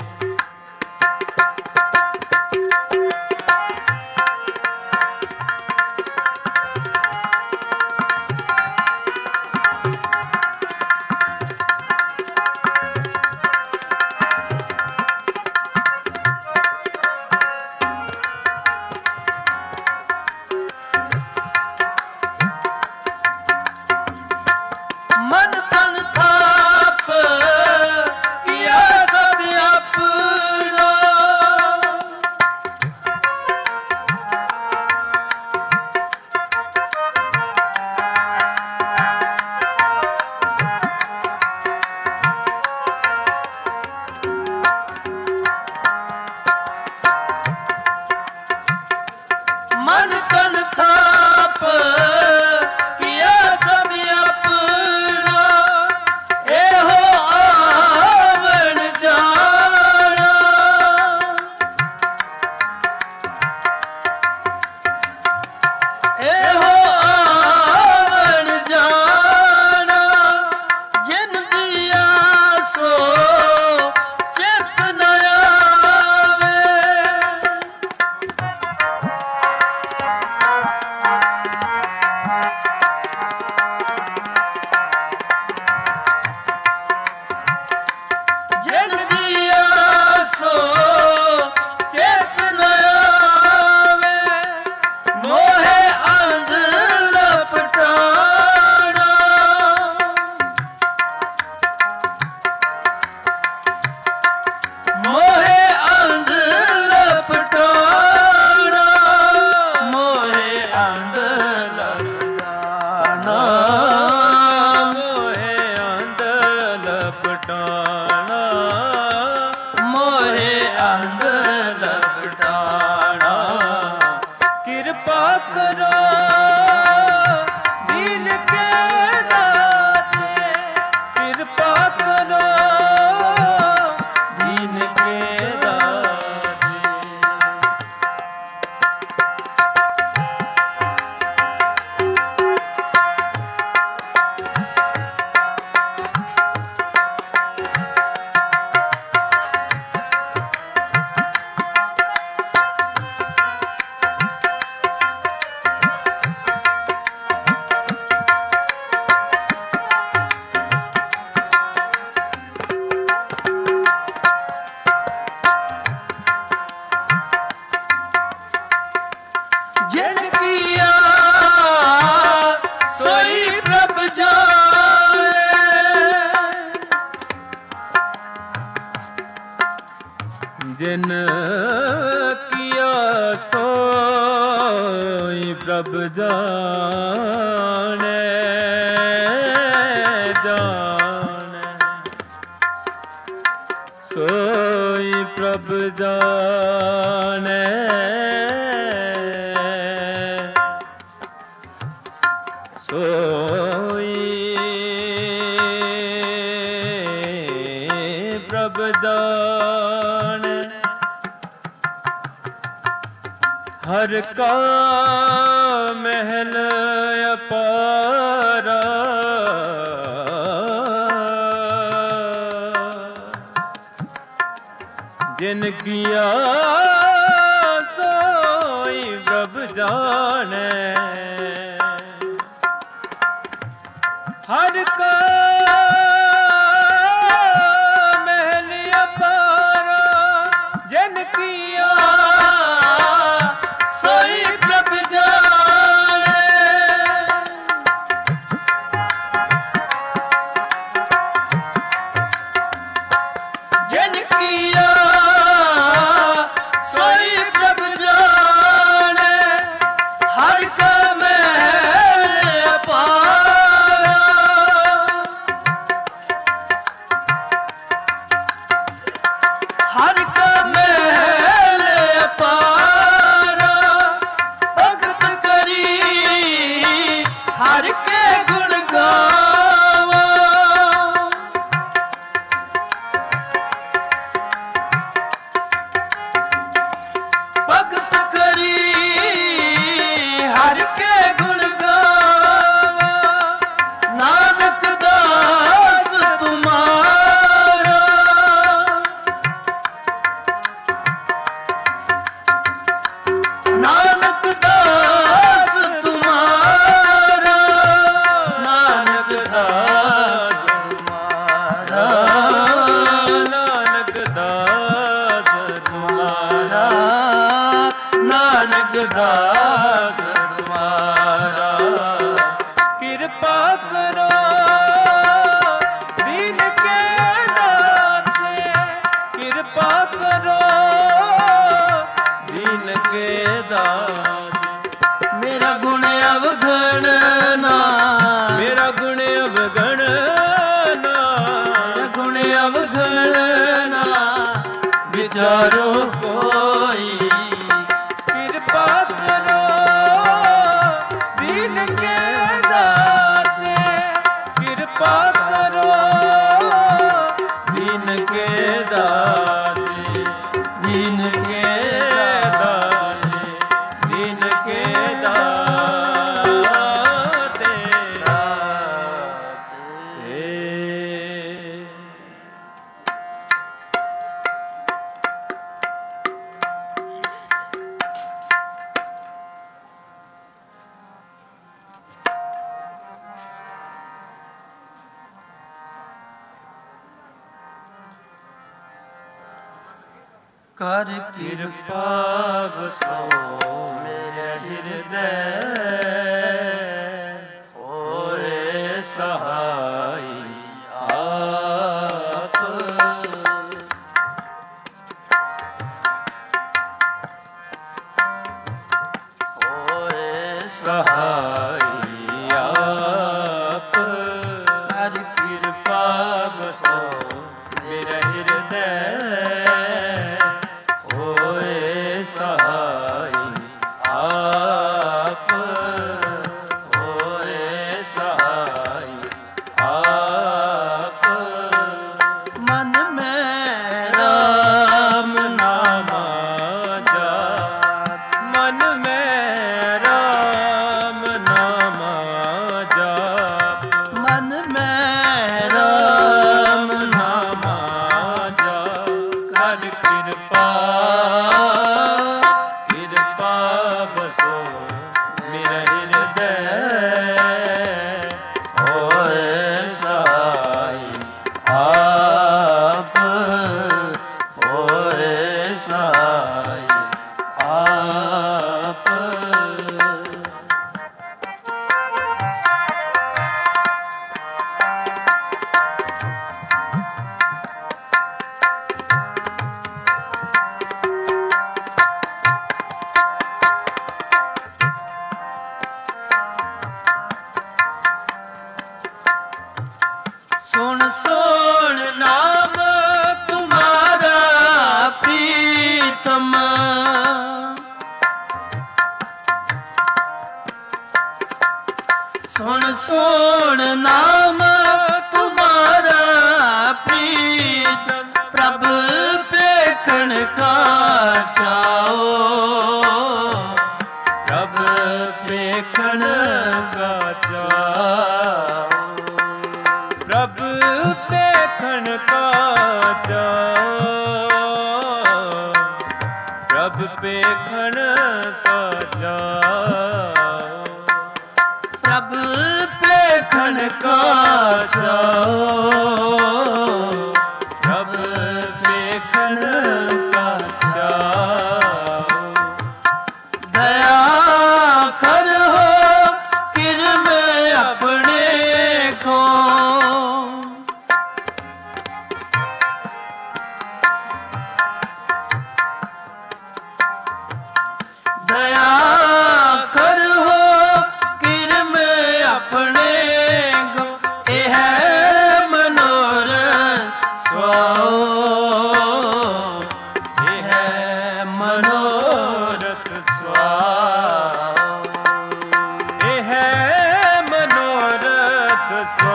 B: ਮਨ ਤਨ ਥਾਪ ਕੀਆ ਸਭ ਆਪਣਾ, ਮਨ ਤਨ ਥਾਪ ਕੀਆ ਸਭ ਆਪਣਾ, ਇਹੋ ਆਵਣ ਜਾਣਾ, ਇਹੋ ਆਵਣ ਜਾਣਾ, ਜਿਨ ਦੀਆ ਸੋ ਚਿਤ ਨ ਆਵੇ,
A: ਲਪਟਾਣਾ,
B: ਮੋਹੇ ਅੰਧ ਲਪਟਾਣਾ,
A: ਮੋਹੇ ਅੰਧ ਲਪਟਾਣਾ।
B: ਕਿਰਪਾ ਕਰੋ ਦੀਨ ਕੇ ਦਾਤੇ, ਕਿਰਪਾ ਕਰੋ ਦੀਨ ਕੇ ਦਾਤੇ।
A: ਜਿਨ ਕੀਆ ਸੋਈ ਪ੍ਰਭ ਜਾਣੇ,
B: ਜਿਨ ਕੀਆ ਸੋਈ ਪ੍ਰਭ ਜਾਣੇ, ਜਾਣੇ ਸੋਈ ਪ੍ਰਭ ਜਾਣੇ, ਸੋਈ ਪ੍ਰਭ ਜਾਣੇ। ਹਰ ਕਾ ਮਹਿਲ ਅਪਾਰਾ, ਜਿਨ ਕੀਆ ਸੋਈ ਪ੍ਰਭ ਜਾਣੇ। ਹਰ ਕਾ ਮਹਿਲ ਅਪਾਰਾ, ਜਿਨ ਕੀਆ
A: ਸੋਈ ਪ੍ਰਭ ਜਾਣੇ। ਜਿਨ ਕੀਆ ਸੋਈ ਪ੍ਰਭ ਜਾਣੇ, ਹਰ ਕਾ ਮਹਿਲ ਅਪਾਰਾ। ਹਰ ਕਾ ਮਹਿਲ ਅਪਾਰਾ, ਭਗਤ ਕਰੀ ਹਰ ਕੇ ਗੁਣ ਗਾਵਾਂ। ਭਗਤ ਕਰੀ ਹਰ ਕੇ ਗੁਣ ਗਾਵਾਂ, ਨਾਨਕ ਦਾਸ ਤੁਮਾਰਾ। ਨਾਨਕ ਦਾਸ ਤੁਮਾਰਾ, ਨਾਨਕ ਦਾਸ ਤੁਮਾਰਾ,
B: ਨਾਨਕ ਦਾਸ ਤੁਮਾਰਾ,
A: ਨਾਨਕ ਦਾਸ ਤੁਮਾਰਾ।
B: ਕਿਰਪਾ ਕਰੋ ਦੀਨ ਕੇ ਦਾਤੇ, ਕਿਰਪਾ ਕਰੋ ਦੀਨ ਕੇ ਦਾਤੇ।
A: ਮੇਰਾ ਗੁਣ ਅਵਗਣ ਨਾ,
B: ਮੇਰਾ ਗੁਣ ਅਵਗਣ ਨਾ,
A: ਮੇਰਾ ਗੁਣ ਅਵਗਣ ਨਾ, ਵਿਚਾਰੋ ਕੋਈ।
B: ਕਿਰਪਾ ਕਰੋ ਦੀਨ ਕੇ ਦਾਤੇ, ਕਿਰਪਾ ਕਰੋ ਦੀਨ ਕੇ ਦਾਤੇ,
A: ਦੀਨ ਕੇ
B: ਦਾਤੇ, ਦੀਨ ਕੇ ਦਾਤੇ। ਏ
A: ਕਰ ਕਿਰਪਾ ਵਸੋ ਮੇਰੇ ਹਿਰਦੈ, ਹੋਏ ਸਹਾਈ ਆਪ। ਹੋਏ ਸਹਾਈ ਆਪ। सुन सुन नाम तुम्हारा प्रीत प्रभ पेखण का चाओ प्रभ पेखण का चाओ
B: प्रभ पेखण का चाओ प्रभ पेखण का चाओ
A: प्रभ पेखण का चाओ प्रभ पेखण का चाओ दया करो किरम अपने को दया करो किरम अपने को यह मनोरथ स्वाओ यह मनोरथ स्वाओ
B: यह मनोरथ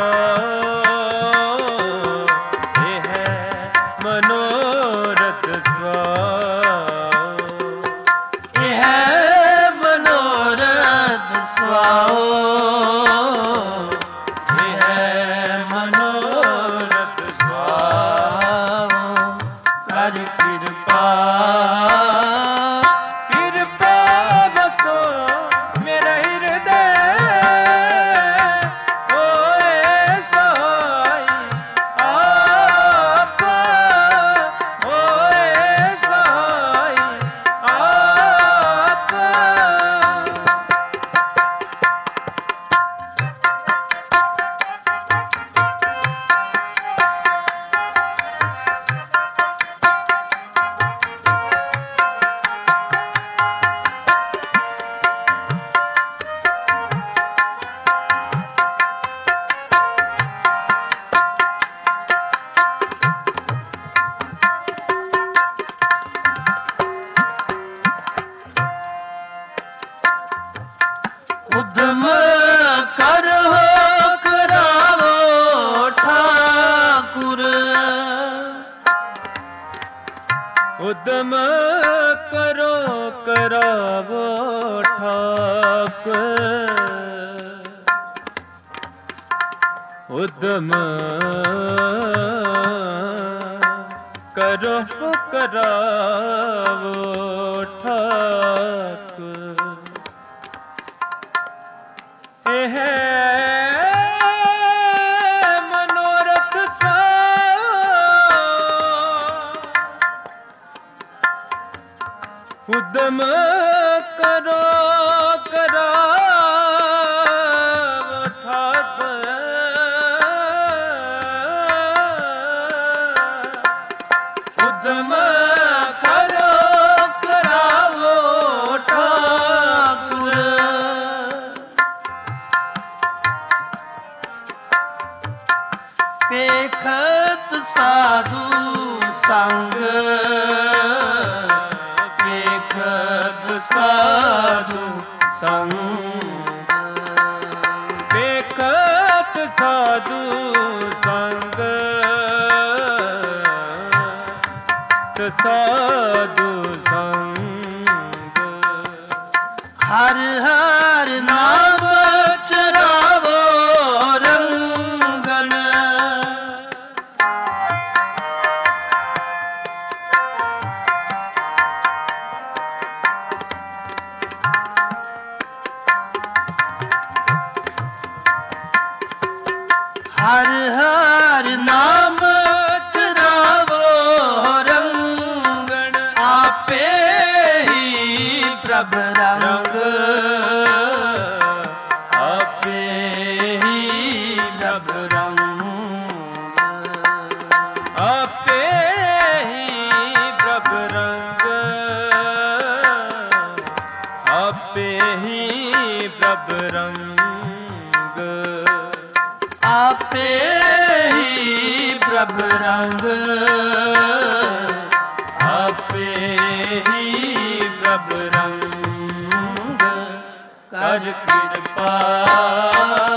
B: स्वाओ यह मनोरथ स्वाओ
A: यह मनोरथ स्वाओ यह मनोरथ स्वाओ कर कृपा
B: कृपा बसो मेरा हृदय होए सहाय आप होए सहाय आप
A: उद्यम करो करावो ठाकुर
B: उद्यम करो करावो ठाकुर उद्यम करो करावो ठाकुर यह मनोरथ स्वाओ उद्यम करो करावो ठाकुर
A: उद्यम करो करावो ठाकुर पेखत साधु संग पेखत साधु संग
B: पेखत साधु संग साधु संग
A: हर हर नाम चरावो रंगन हर हर नाम चरावो रंगन आपे ही प्रभ रंग आपे ही प्रभ रंग
B: आपे ही प्रभ रंग आपे ही प्रभ रंग
A: आपे ही प्रभ रंग आपे ही प्रभ रंग कर कृपा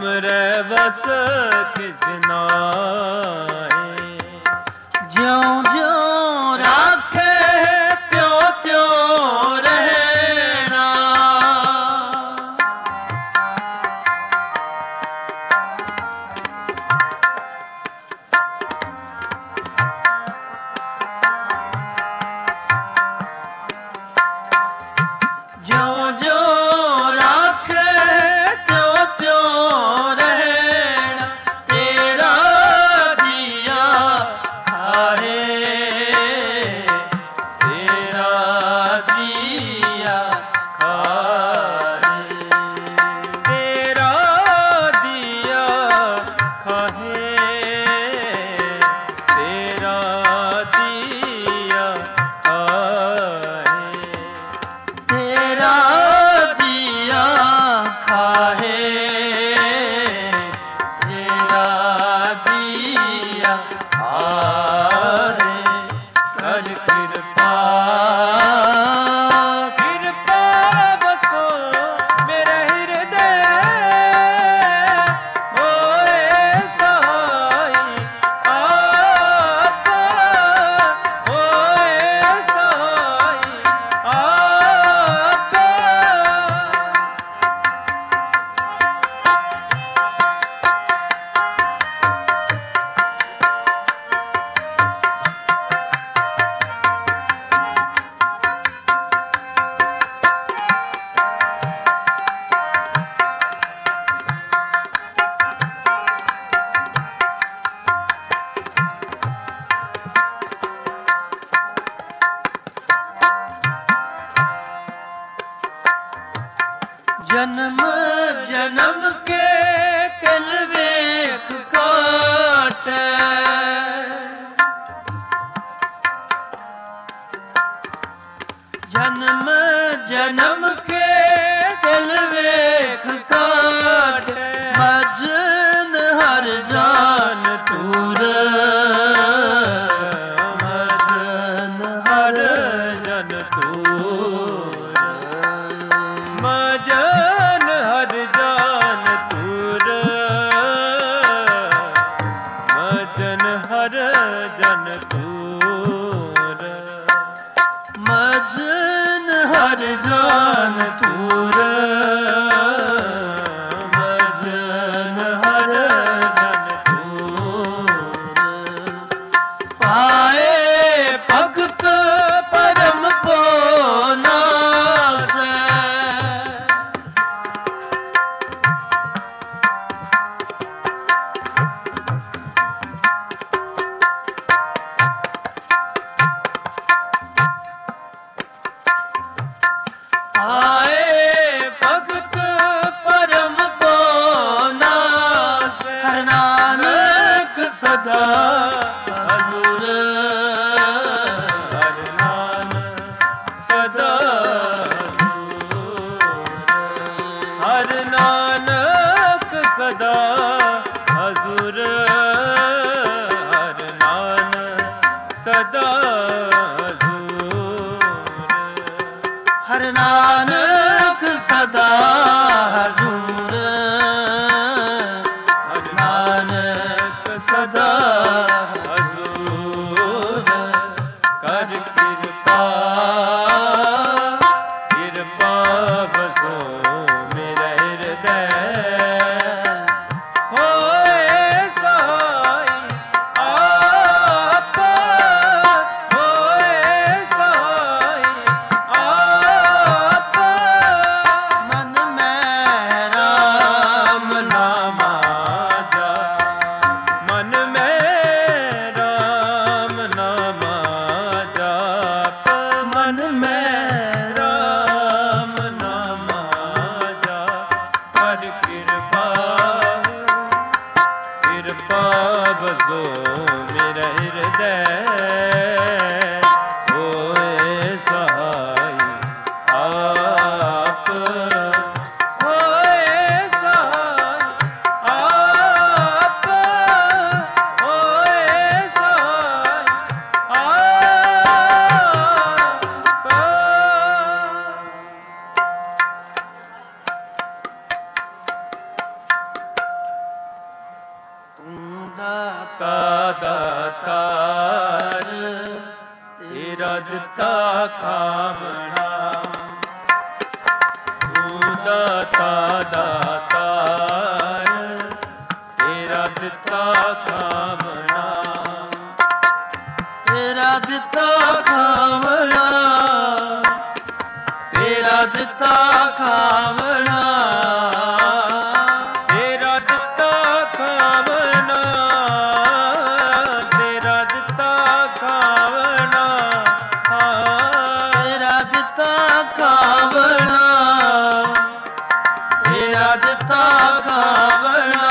B: हमरे बस किछ नाहीं।
A: ज्यों ज्यों राखे त्यों त्यों रहना। ज्यों ज्यों राखे त्यों त्यों रहना। तेरा दिया खाए, तेरा दिया खाए।
B: तेरा दिया खाहे, तेरा दिया खाहे।
A: तेरा दिया खाए, तेरा दिया खाए। कर कृपा,
B: कृपा बसो मेरे हृदय, होए सहाय आप, होए सहाय आप।
A: जन्म जन्म के कल वेख काटे। जन्म जन्म के कल वेख काटे। भजन हर जान तूर, भजन हर
B: जन तूर, मजन हर जान तूर, मजन हर जन तूर।
A: मजन हर जान तूर, मजन हर जन तूर। पाए भगत परम नासै। आए भगत परम नासै। हर नानक सदा हजूर,
B: हर नानक सदा हजूर, हर नानक सदा हजूर, हर नानक सदा हजूर।
A: हर नानक सदा हजूर, हर नानक सदा
B: हजूर। कर कृपा, कृपा बसो मेरे हृदय, होए सहाय आप, होए सहाय आप।
A: मन में राम नाम
B: जा, मन में राम नाम जाप,
A: मन में
B: राम नाम जाप। कर कृपा, कृपा बसो मेरे हृदय, होए सहाय आप, होए सहाय आप, होए सहाय आप।
A: ਕਾ ਦਾਤਾਰ, ਤੇਰਾ ਦਿੱਤਾ ਖਾਵਣਾ। ਤੂੰ ਦਾਤਾ ਦਾਤਾਰ, ਤੇਰਾ ਦਿੱਤਾ ਖਾਵਣਾ। ਤੇਰਾ ਦਿੱਤਾ ਖਾਵਣਾ, ਤੇਰਾ ਦਿੱਤਾ ਖਾਵਣਾ। ਤੇਰਾ ਦਿੱਤਾ ਖਾਵਣਾ, ਤੇਰਾ ਦਿੱਤਾ ਖਾਵਣਾ। ਤੇਰਾ ਦਿੱਤਾ ਖਾਵਣਾ, ਤੇਰਾ ਦਿੱਤਾ ਖਾਵਣਾ।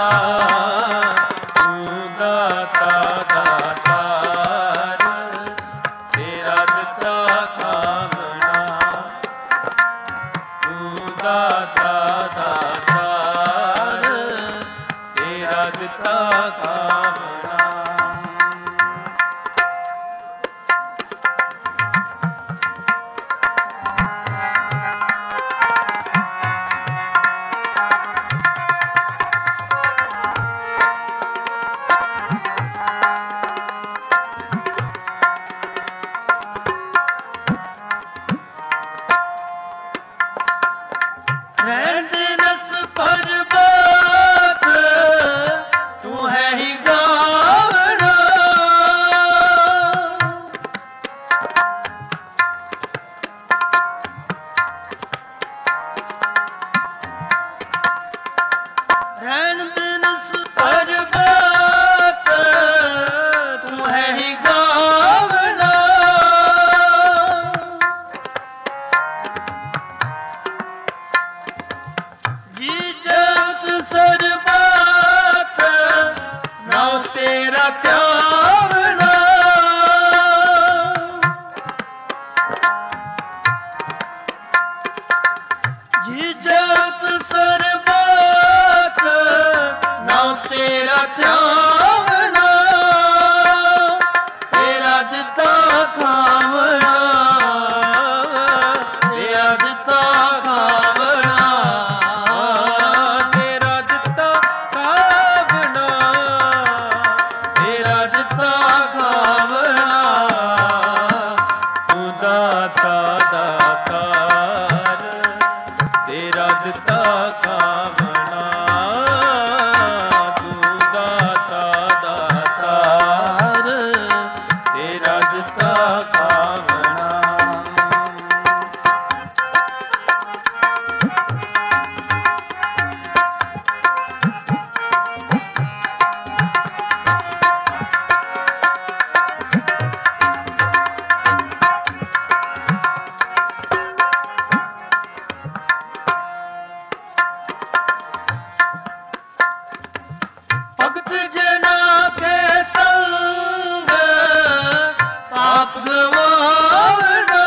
A: ਤੂੰ ਦਾਤਾ ਦਾਤਾਰ, ਤੇਰਾ ਦਿੱਤਾ ਖਾਵਣਾ। ਤੂੰ ਦਾਤਾ ਦਾਤਾਰ, ਤੇਰਾ ਦਿੱਤਾ ਖਾਵਣਾ। ਰਹਿਣ ਦੇ ਨਸ ਪਰਬਾਤ, ਤੂੰ ਹੈ ਹੀ ਗਾਵਣਾ। ਰਹਿਣ ਦੇ ਨਸ ਪਰਬਾਤ, ਤੂੰ ਹੈ ਹੀ ਗਾਵਣਾ। ਜੀ ਜਗਤ ਸਰਬੱਤ, ਨਾਉ ਤੇਰਾ ਧਿਆਵਣਾ। ਜੀ ਜਗਤ ਸਰਬੱਤ, ਨਾਉ ਤੇਰਾ ਧਿਆਵਣਾ। ਤੇਰਾ ਦਿੱਤਾ ਖਾਵਣਾ, ਤੇਰਾ ਦਿੱਤਾ ਖਾਵਣਾ। ਤੇਰਾ ਦਿੱਤਾ ਖਾਵਣਾ, ਤੇਰਾ ਦਿੱਤਾ ਖਾਵਣਾ। ਤੂੰ ਦਾਤਾ ਦਾਤਾਰ, ਤੇਰਾ ਦਿੱਤਾ ਖਾਵਣਾ। ਤੂੰ ਦਾਤਾ ਦਾਤਾਰ, ਤੇਰਾ ਦਿੱਤਾ ਖਾਵਣਾ। ਭਗਤ ਜਨਾਂ ਕੇ ਸੰਗ, ਪਾਪ ਗਵਾਵਣਾ।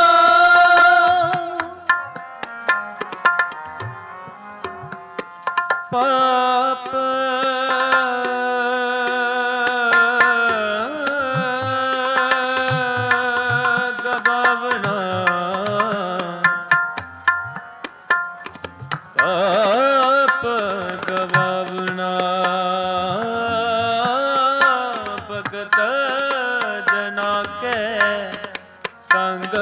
A: ਪਾਪ ਗਵਾਵਣਾ। ਪਾਪ ਗਵਾਵਣਾ। ਭਗਤ ਜਨਾਂ ਕੇ ਸੰਗ,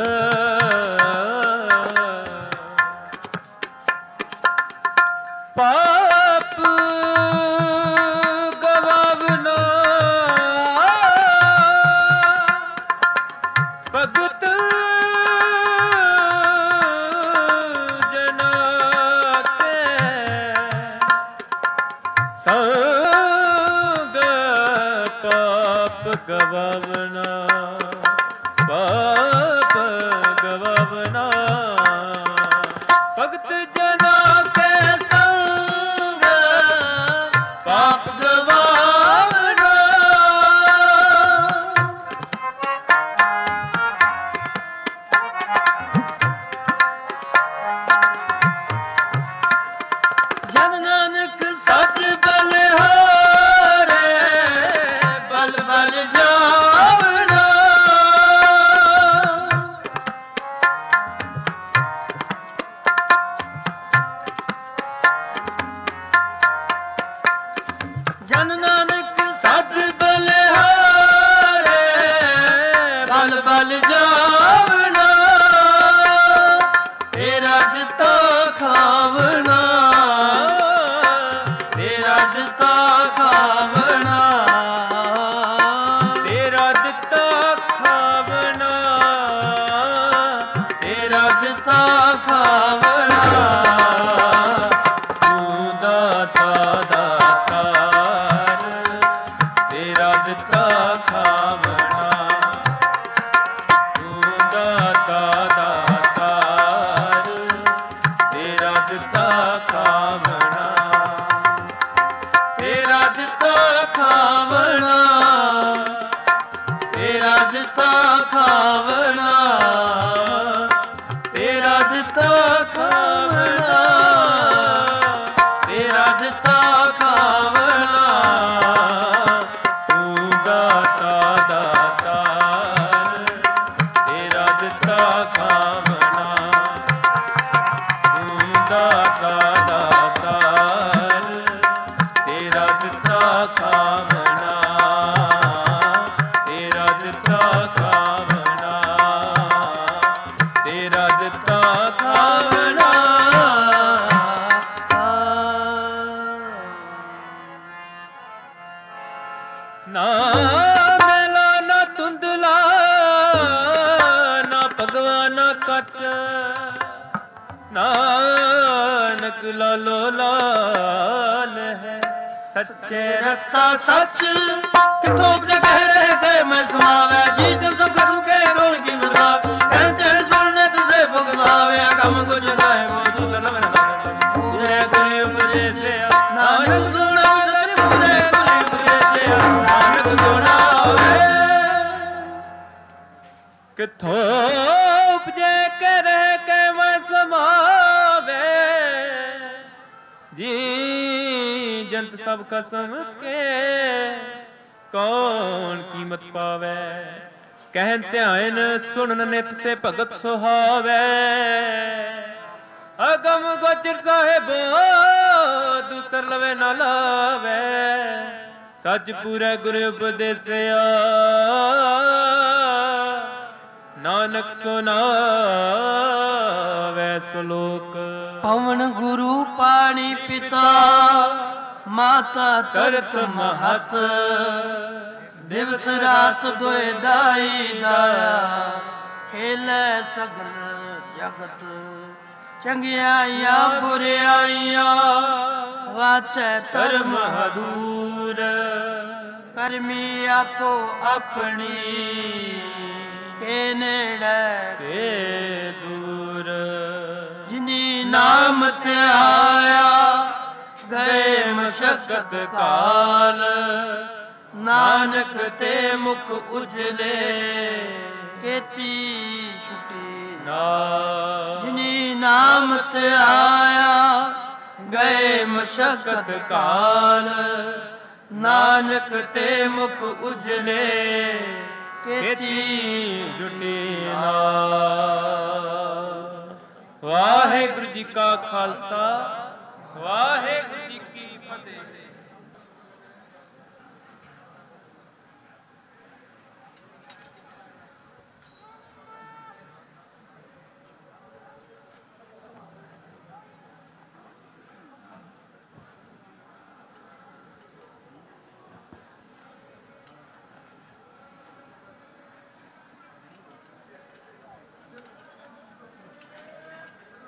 A: ਪਾਪ ਗਵਾਵਣਾ। ਭਗਤ ਜਨਾਂ ਕੇ ਸੰਗ, ਪਾਪ ਗਵਾਵਣਾ। ਪਾਪ ਗਵਾਵਣਾ। ਭਗਤ ਜਨਾਂ ਕੇ ਸੰਗ, ਪਾਪ ਗਵਾਵਣਾ। ਜਨ ਨਾਨਕ ਸਤ ਬਲਿਹਾਰੇ, ਬਲ ਬਲ ਜਾਵਣਾ। ਜਨ ਨਾਨਕ ਸਤ ਹਾਲ ਜਾਵਣਾ, ਤੇਰਾ ਦਿੱਤਾ ਖਾਵਣਾ, ਤੇਰਾ ਦਿੱਤਾ ਖਾਵਣਾ,
B: ਤੇਰਾ ਦਿੱਤਾ ਖਾਵਣਾ,
A: ਤੇਰਾ ਦਿੱਤਾ ਖਾਵਣਾ,
B: ਤੂੰ ਦਾਤਾ ਦਾਤਾਰ, ਤੇਰਾ ਦਿੱਤਾ ਖਾਵਣਾ, ਤੂੰ ਦਾਤਾ ਦਾਤਾਰ, ਤੇਰਾ ਦਿੱਤਾ ਖਾਵਣਾ,
A: ਤੇਰਾ ਦਿੱਤਾ ਖਾਵਣਾ, ਤੇਰਾ ਦਿੱਤਾ ਖਾਵਣਾ, ਤੇਰਾ ਦਿੱਤਾ ਖਾਵਣਾ, ਤੇਰਾ ਦਿੱਤਾ ਖਾਵਣਾ,
B: ਤੂੰ ਦਾਤਾ ਦਾਤਾਰ, ਤੇਰਾ ਦਿੱਤਾ ਖਾਵਣਾ, ਤੂੰ ਦਾਤਾ ਦਾਤਾਰ, ਤੇਰਾ ਦਿੱਤਾ ਖਾਵਣਾ, ਤੇਰਾ ਦਿੱਤਾ ਖਾਵਣਾ, ਤੇਰਾ ਦਿੱਤਾ ਖਾਵਣਾ। ਨਾ ਮੈਲਾ ਨਾ ਧੁੰਦਲਾ, ਨਾ ਭਗਵਾ ਨਾ ਕੱਚ, ਨਾਨਕ ਲਾਲੋ ਲਾਲ ਹੈ।
A: ਸੱਚੇ ਰਤਾ ਸੱਚ ਕਿਥੋਂ ਜਗਹ ਰਹਿ ਗਏ ਮੈਂ ਸਮਾਵੈ, ਜੀ ਜਨ ਸਭ ਖਸਮ ਕੇ ਕੌਣ ਕੀ ਮਰਵਾ, ਕਹਿੰਦੇ ਸੁਣਨੇ ਤੁਸੇ ਭੁਗਤਾਵੇ, ਕੰਮ ਕੁਝ ਗਾਏ ਮੋ ਦੂਤ ਨਵਨ ਪੂਰੇ ਕਰੇ ਉਪਦੇਸਿਆ, ਨਾਨਕ ਗੁਣਾ ਸਰ ਪੂਰੇ ਕਰੇ ਉਪਦੇਸਿਆ, ਨਾਨਕ ਗੁਣਾ ਹੋਵੇ।
B: ਕਿੱਥੋਂ ਉਪਜੇ ਕੇ ਰਹਿ ਕੇ ਮੈਂ ਸਮਾਵੇ, ਜੀ ਜੰਤ ਸਭ ਕਸਮ ਕੇ ਕੌਣ ਕੀਮਤ ਪਾਵੇ, ਕਹਿਨ ਧਿਆਨ ਸੁਣਨ ਨਿਤ ਸੇ ਭਗਤ ਸੁਹਾਵੇ, ਅਗਮ ਗੋਚਰ ਸਾਹਿਬੋ ਦੂਸਰ ਲਵੇ ਨਾ ਲਾਵੇ, ਸੱਚ ਪੂਰਾ ਗੁਰ ਉਪਦੇਸਿਆ, ਨਾਨਕ ਸੁਨਾਵੈ ਸ਼ਲੋਕ।
A: ਪਵਨ ਗੁਰੂ ਪਾਣੀ ਪਿਤਾ, ਮਾਤਾ ਤਰਤ ਮਹਤ, ਦਿਵਸ ਰਾਤ ਦੋਇ ਦਾਈ ਦਾਇਆ, ਖੇਲੇ ਸਗਲ ਜਗਤ, ਚੰਗਿਆਈਆਂ ਬੁਰਿਆਈਆਂ ਵਾਚੈ ਧਰਮ ਹਦੂਰ, ਕਰਮੀ ਆਪੋ ਆਪਣੀ ਕੇ ਨੇੜੇ
B: ਕੇ ਦੂਰ,
A: ਜਿਨੀ ਨਾਮ ਧਿਆਇਆ ਗਏ ਮਸ਼ਕਤ ਕਾਲ, ਨਾਨਕ ਤੇ ਮੁਖ ਉਜਲੇ ਕੀਤੀ ਛੁਟੀ
B: ਨਾਮ,
A: ਜਿਨੀ ਨਾਮ ਧਿਆਇਆ ਗਏ ਮਸ਼ਕਤ ਕਾਲ, ਨਾਨਕ ਤੇ ਮੁਖ ਉਜਲੇ
B: ਕੀਤੀ ਜੁਟੀ ਨਾਮ। ਵਾਹਿਗੁਰੂ ਜੀ ਕਾ ਖਾਲਸਾ, ਵਾਹਿਗੁਰੂ